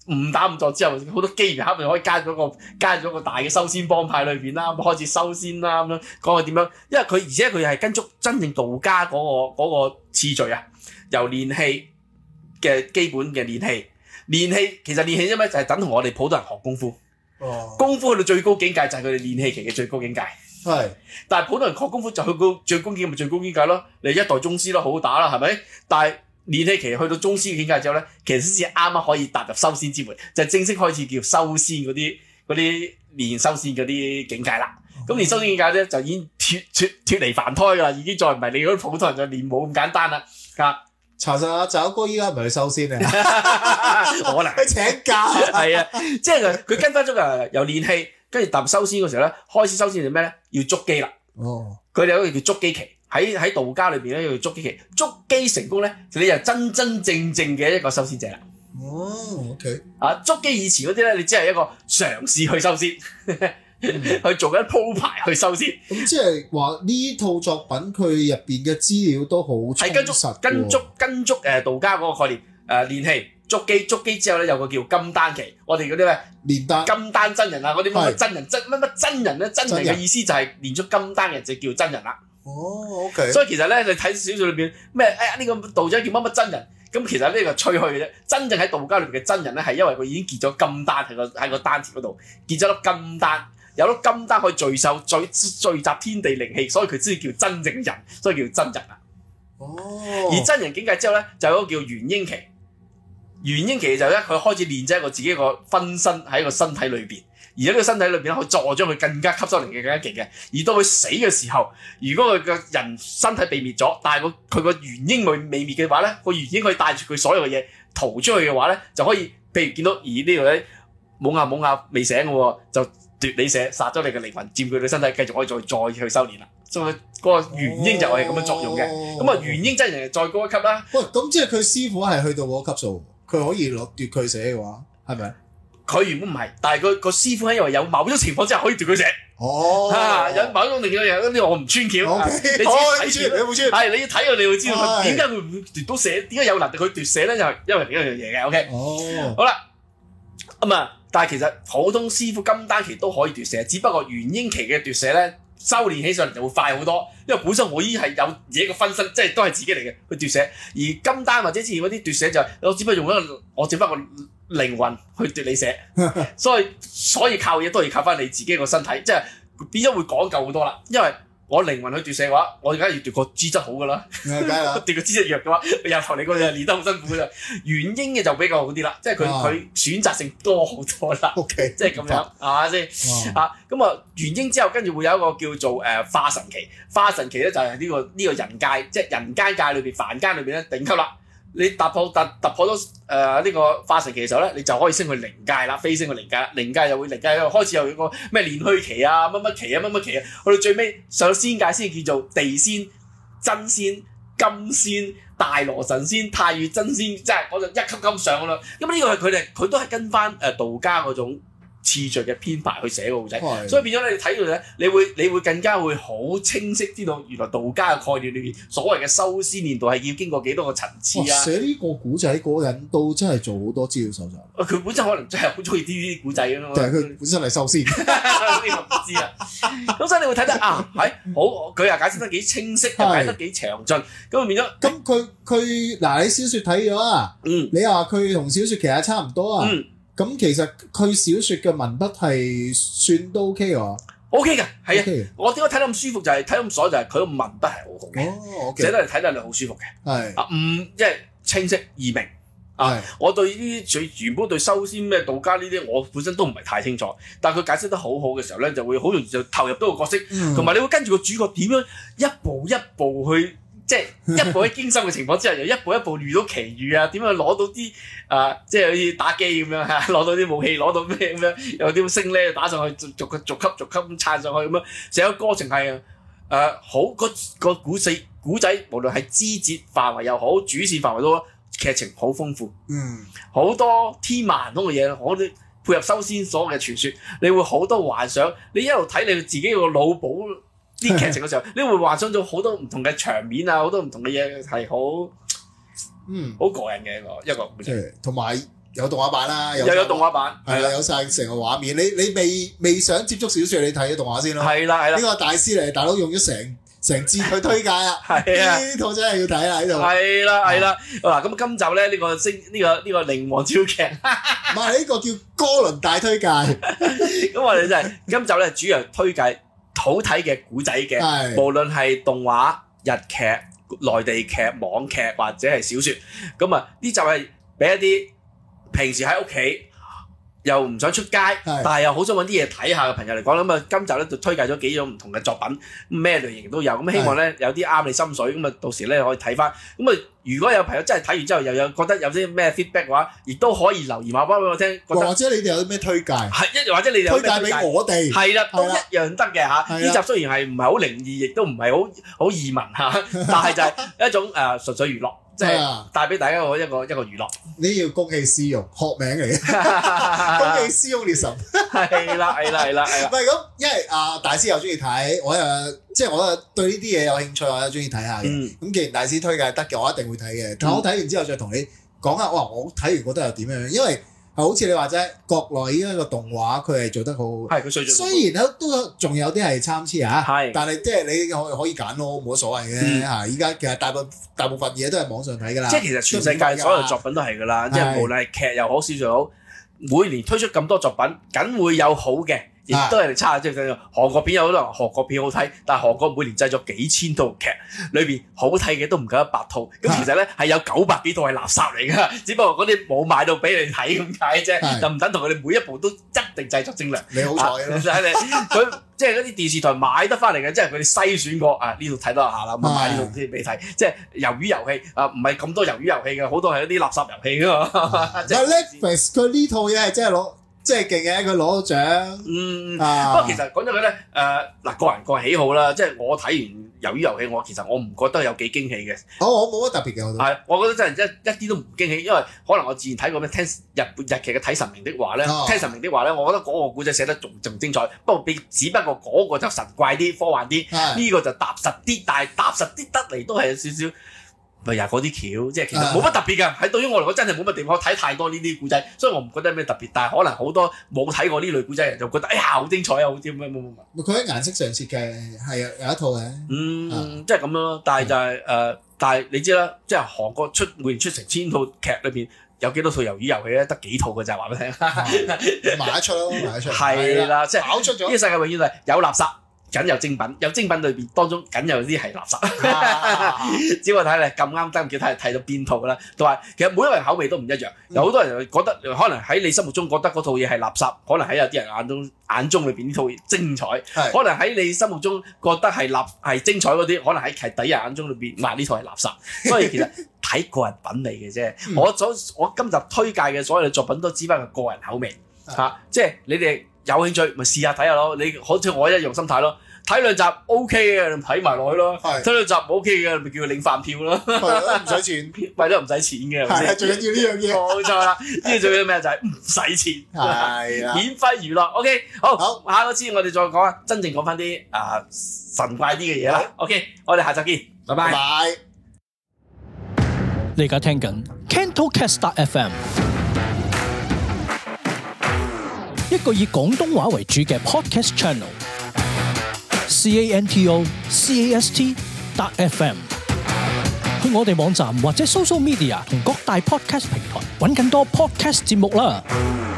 誤打誤撞之後，好多機緣巧合可以加咗個加咗個大嘅修仙幫派裏邊啦，咁開始修仙啦咁樣講佢點樣，因為佢而且佢係跟足真正道家嗰、嗰個嗰個次序啊，由練氣嘅基本嘅練氣，練氣其實練氣啫咩？就係等同我哋普通人學功夫， 哦， 功夫去到最高境界就係佢哋練氣期嘅最高境界。 係， 但係普通人學功夫就去到最高境界咪最高境界咯，你一代宗師咯，好好打啦，係咪？但係練氣期去到宗師嘅境界之後咧，其實先至啱啱可以踏入修仙之門，就係、正式開始叫修仙嗰啲嗰啲練修仙嗰啲境界啦。咁練修仙境界咧就已經脫脫脫離凡胎㗎啦，已經再唔係你嗰啲普通人就練武咁簡單啦。啊， 查實阿澤哥依家唔係去修仙啊， 可能去請假。 係啊，即係佢佢跟翻足啊，由練氣跟住踏入修仙嗰時候咧，開始修仙係咩咧？要築基啦。 哦， 佢哋有一個叫築基期。喺喺道家裏邊咧，叫築基期，築基成功咧，你就真真正正嘅一個修仙者啦。 哦 ，OK。 啊，築基以前嗰啲咧，你只係一個嘗試去修仙，嗯、去做緊鋪排去修仙。 咁即係話呢套作品佢入邊嘅資料都好充實。 係跟足跟足跟足誒道家嗰個概念誒練氣築基，築基之後咧有個叫金丹期，我哋嗰啲咩練丹金丹真人啊，嗰啲乜乜真人真乜乜真人咧，真人嘅意思就係練足金丹嘅人就叫真人啦。 哦 OK， 所以其實咧，你睇小說裏邊咩？哎呀，呢、這個道長叫乜乜真人，咁其實呢個吹噓嘅啫。真正喺道家裏邊嘅真人咧，係因為佢已經結咗金丹喺個喺個丹田嗰度，結咗粒金丹，有粒金丹可以聚受聚聚集天地靈氣，所以佢先叫真正人，所以叫真人啊。 哦， 而真人境界之後咧，就有一個叫元嬰期。元嬰期就咧，佢開始練咗一個自己一個分身喺個身體裏邊。而喺呢個身體裏邊咧，可以助將佢更加吸收靈氣更加勁嘅。而到佢死嘅時候，如果佢嘅人身體被滅咗，但係個佢個元嬰未未滅嘅話咧，個元嬰可以帶住佢所有嘅嘢逃出去嘅話咧，就可以譬如見到而呢度咧冇牙冇牙未醒嘅喎，就奪你寫殺咗你嘅靈魂，佔據你身體，繼續可以再再去修練啦。所以嗰個元嬰就係咁樣作用嘅。咁啊、哦，元嬰真人再高一級啦。 喂，咁即係佢師傅係去到嗰個級數，佢可以攞奪佢寫嘅話，係咪？ 佢原本唔係，但係佢個師傅係因為有某種情況之下可以奪佢寫。 哦， 啊，有某種另外嘢，呢個我唔穿橋。 Okay, 你自己睇住， 你冇穿。 係你要睇佢，你會知道佢點解會奪到寫，點解有能力去奪寫咧？就係因為另一樣嘢嘅。O K。 哦。 好啦，咁啊，但係其實普通師傅金丹期都可以奪寫，只不過元嬰期嘅奪寫咧，修練起上嚟就會快好多，因為本身我已經係有自己個分身，即係都係自己嚟嘅去奪寫。而金丹或者之前嗰啲奪寫就係我只不過用一個，我只不過靈魂去奪你寫，所以所以靠嘢都係靠翻你自己個身體，即係變咗會講究好多啦。因為我靈魂去奪寫嘅話，我而家要奪個資質好噶啦，奪個資質弱嘅話，由頭嚟嗰陣練得好辛苦嘅。元嬰嘅就比較好啲啦，即係佢佢選擇性多好多啦。 OK， 即係咁樣係嘛先啊？咁啊，元嬰之後跟住會有一個叫做誒、呃、化神期，化神期咧就係呢、這個呢、這個人界，即係人間界裏邊凡間裏邊咧頂級啦。你突破突突破咗誒呢個化神期嘅時候咧，你就可以升去靈界啦，飛升去靈界啦。靈界又會靈界又開始又有個咩煉虛期啊、乜乜期啊、乜乜期啊，去到最尾上到仙界先叫做地仙、真仙、金仙、大羅神仙、太乙真仙，即係我就一級級上噶啦。咁呢個係佢哋佢都係跟翻誒道家嗰種次序嘅編排去寫個故仔， 的所以變咗你睇到咧，你會你會更加會好清晰知道原來道家嘅概念裏邊所謂嘅修仙練道係要經過幾多個層次啊！ 寫呢個古仔嗰個人都真係做好多資料搜集。 佢本身可能真係好中意呢啲古仔嘅咯。 但係佢本身係修仙， 呢個唔知啊。咁所以你會睇得啊，係好佢又解釋得幾清晰，又解得幾詳盡，咁變咗。 咁佢佢嗱，你小説睇咗啊？ 嗯， 你話佢同小説其實差唔多啊？ 嗯。 咁其實佢小説嘅文筆係算都 OK 喎 ，OK 嘅，係啊。 Okay. 我點解睇得咁舒服就係、是、睇得咁爽就係佢個文筆係好好嘅， 哦， 寫得嚟睇得嚟好舒服嘅。 係啊，唔即係清晰易明。啊，我對呢啲最原本對修仙咩道家呢啲，我本身都唔係太清楚，但係佢解釋得好好嘅時候咧，就會好容易就投入到個角色，同埋、嗯、你會跟住個主角點樣一步一步去。即係一步喺驚心嘅情況之下，又一步一步遇到奇遇啊！點樣攞到啲啊、呃，即係好似打機咁樣嚇，攞到啲武器，攞到咩咁樣，有啲升咧打上去，逐逐個逐級逐級咁撐上去咁樣，成個過程係誒、呃、好個個古仔古仔，無論係枝節範圍又好，主線範圍都好，劇情好豐富， 嗯， 好多天馬行空嘅嘢，我哋配合修仙所嘅傳說，你會好多幻想，你一路睇你自己個腦補啲劇情嘅時候，你會幻想到好多唔同嘅場面啊，好多唔同嘅嘢係好，嗯，好過癮嘅一個一個故事。 同埋有動畫版啦， 又有動畫版， 係啦，有晒成個畫面。你你未未想接觸小説，你睇咗動畫先咯。 係啦係啦， 呢個大師嚟，大佬用咗成成節去推介啊！ 係啊， 呢套真係要睇啦，呢度。 係啦係啦，嗱咁今集咧呢個星呢個呢個靈王超劇， 唔係呢個叫哥倫大推介。 咁我哋真係今集咧主要推介好睇嘅古仔嘅，無論係動畫、日劇、內地劇、網劇或者係小説，咁啊呢集係俾一啲平時喺屋企又唔想出街，但係又好想揾啲嘢睇下嘅朋友嚟講，咁啊今集咧就推介咗幾種唔同嘅作品，咩類型都有，咁希望咧有啲啱你心水，咁啊到時咧可以睇翻。咁啊如果有朋友真係睇完之後又有覺得有啲咩 feedback 嘅話，亦都可以留言話翻俾我聽。 或者你哋有啲咩推介？係一或者你哋有推介俾我哋？係啦，都一樣得嘅嚇。呢集雖然係唔係好靈異，亦都唔係好好易聞嚇，但係就係一種誒純粹娛樂。即係帶俾大家一個一個一個娛樂，你要公器私用學名嚟嘅，公器私用烈神係啦係啦係啦係啦， 唔係咁，因為啊大師又中意睇，我又即係我又對呢啲嘢有興趣，我又中意睇下嘅。咁、嗯、既然大師推介得嘅，我一定會睇嘅。但我睇完之後再同你講下，哇！我睇完覺得又點樣？因為好似你話齋，國內依一個動畫佢係做得好，係佢水準。雖然都仲有啲係參差嚇，係，但係即係你可可以揀咯，冇乜所謂嘅嚇。依家其實大部大部分嘢都係網上睇㗎啦。即係其實全世界所有作品都係㗎啦，即係無論係劇又好，小説又好，每年推出咁多作品，梗會有好嘅。亦都係差，即係韓國片有好多人韓國片好睇，但係韓國每年製作幾千套劇，裏邊好睇嘅都唔夠一百套。咁其實咧係有九百幾套係垃圾嚟㗎，只不過嗰啲冇買到俾你睇咁解啫，就唔等同佢哋每一部都一定製作精良。你好彩咯，佢即係嗰啲電視台買得翻嚟嘅，即係佢哋篩選過啊呢度睇多下啦，咁買呢套先俾你睇。即係魷魚遊戲啊，唔係咁多魷魚遊戲嘅，好多係一啲垃圾遊戲㗎嘛。Netflix 佢呢套嘢係真係攞。即係勁嘅，佢攞到獎。嗯，啊、不過其實講咗佢咧，誒、呃、嗱個人個人喜好啦，即係我睇完魷魚遊戲，我其實我唔覺得有幾驚喜嘅。哦，我冇乜特別嘅，我覺得。係，我覺得真係一一啲都唔驚喜，因為可能我之前睇過咩聽日日劇嘅睇神明的話咧，哦、聽神明的話咧，我覺得嗰個故仔寫得仲仲精彩。不過比只不過嗰個就神怪啲、科幻啲，呢個就踏實啲，但係踏實啲得嚟都係有少少。咪又嗰啲橋，即係其實冇乜特別㗎。喺對於我嚟講，真係冇乜地方睇太多呢啲古仔，所以我唔覺得有咩特別。但係可能好多冇睇過呢類古仔人就覺得，哎呀好精彩啊，好啲咩咩咩。佢喺顏色上設計係有有一套嘅。嗯，即係咁樣咯。但係就係、是、誒、呃，但係你知啦，即係韓國出每年出成千套劇裏邊，有幾多套魷魚遊戲咧？得幾套㗎咋？話俾你聽。賣得出咯，賣得出。係啦，即係跑出咗。呢個世界永遠係有垃圾。梗有精品，有精品裏邊當中梗有啲係垃圾，啊、只不過睇你咁啱得唔記得睇睇到邊套啦。同埋其實每一個人口味都唔一樣，嗯、有好多人覺得可能喺你心目中覺得嗰套嘢係垃圾，可能喺有啲人眼中眼中裏邊呢套嘢精彩，是可能喺你心目中覺得係垃係精彩嗰啲，可能喺劇底人眼中裏邊話呢套係垃圾。所以其實睇個人品味嘅啫。嗯、我所我今集推介嘅所有嘅作品都只不過個人口味嚇是、啊，即係你哋。有興趣咪試下睇下咯，你好似我一樣心態咯，睇兩集 O K 嘅，睇埋落去咯，睇兩集唔 O K 嘅，咪叫佢領飯票咯，唔使錢，為咗唔使錢嘅，係啊，最緊要呢樣嘢，冇錯啦，呢個最緊要咩就係唔使錢，係啊，免費娛樂 ，OK，好，好下個次我哋再講啊，真正講翻啲啊神怪啲嘅嘢啦 ，OK，我哋下集見，拜拜。拜。 你而家聽緊 Cantocast F M。一個以廣東話為主嘅 podcast channel，C A N T O C A S T dot F M。去我哋網站或者 social media 同各大 podcast 平台揾更多 podcast 節目啦。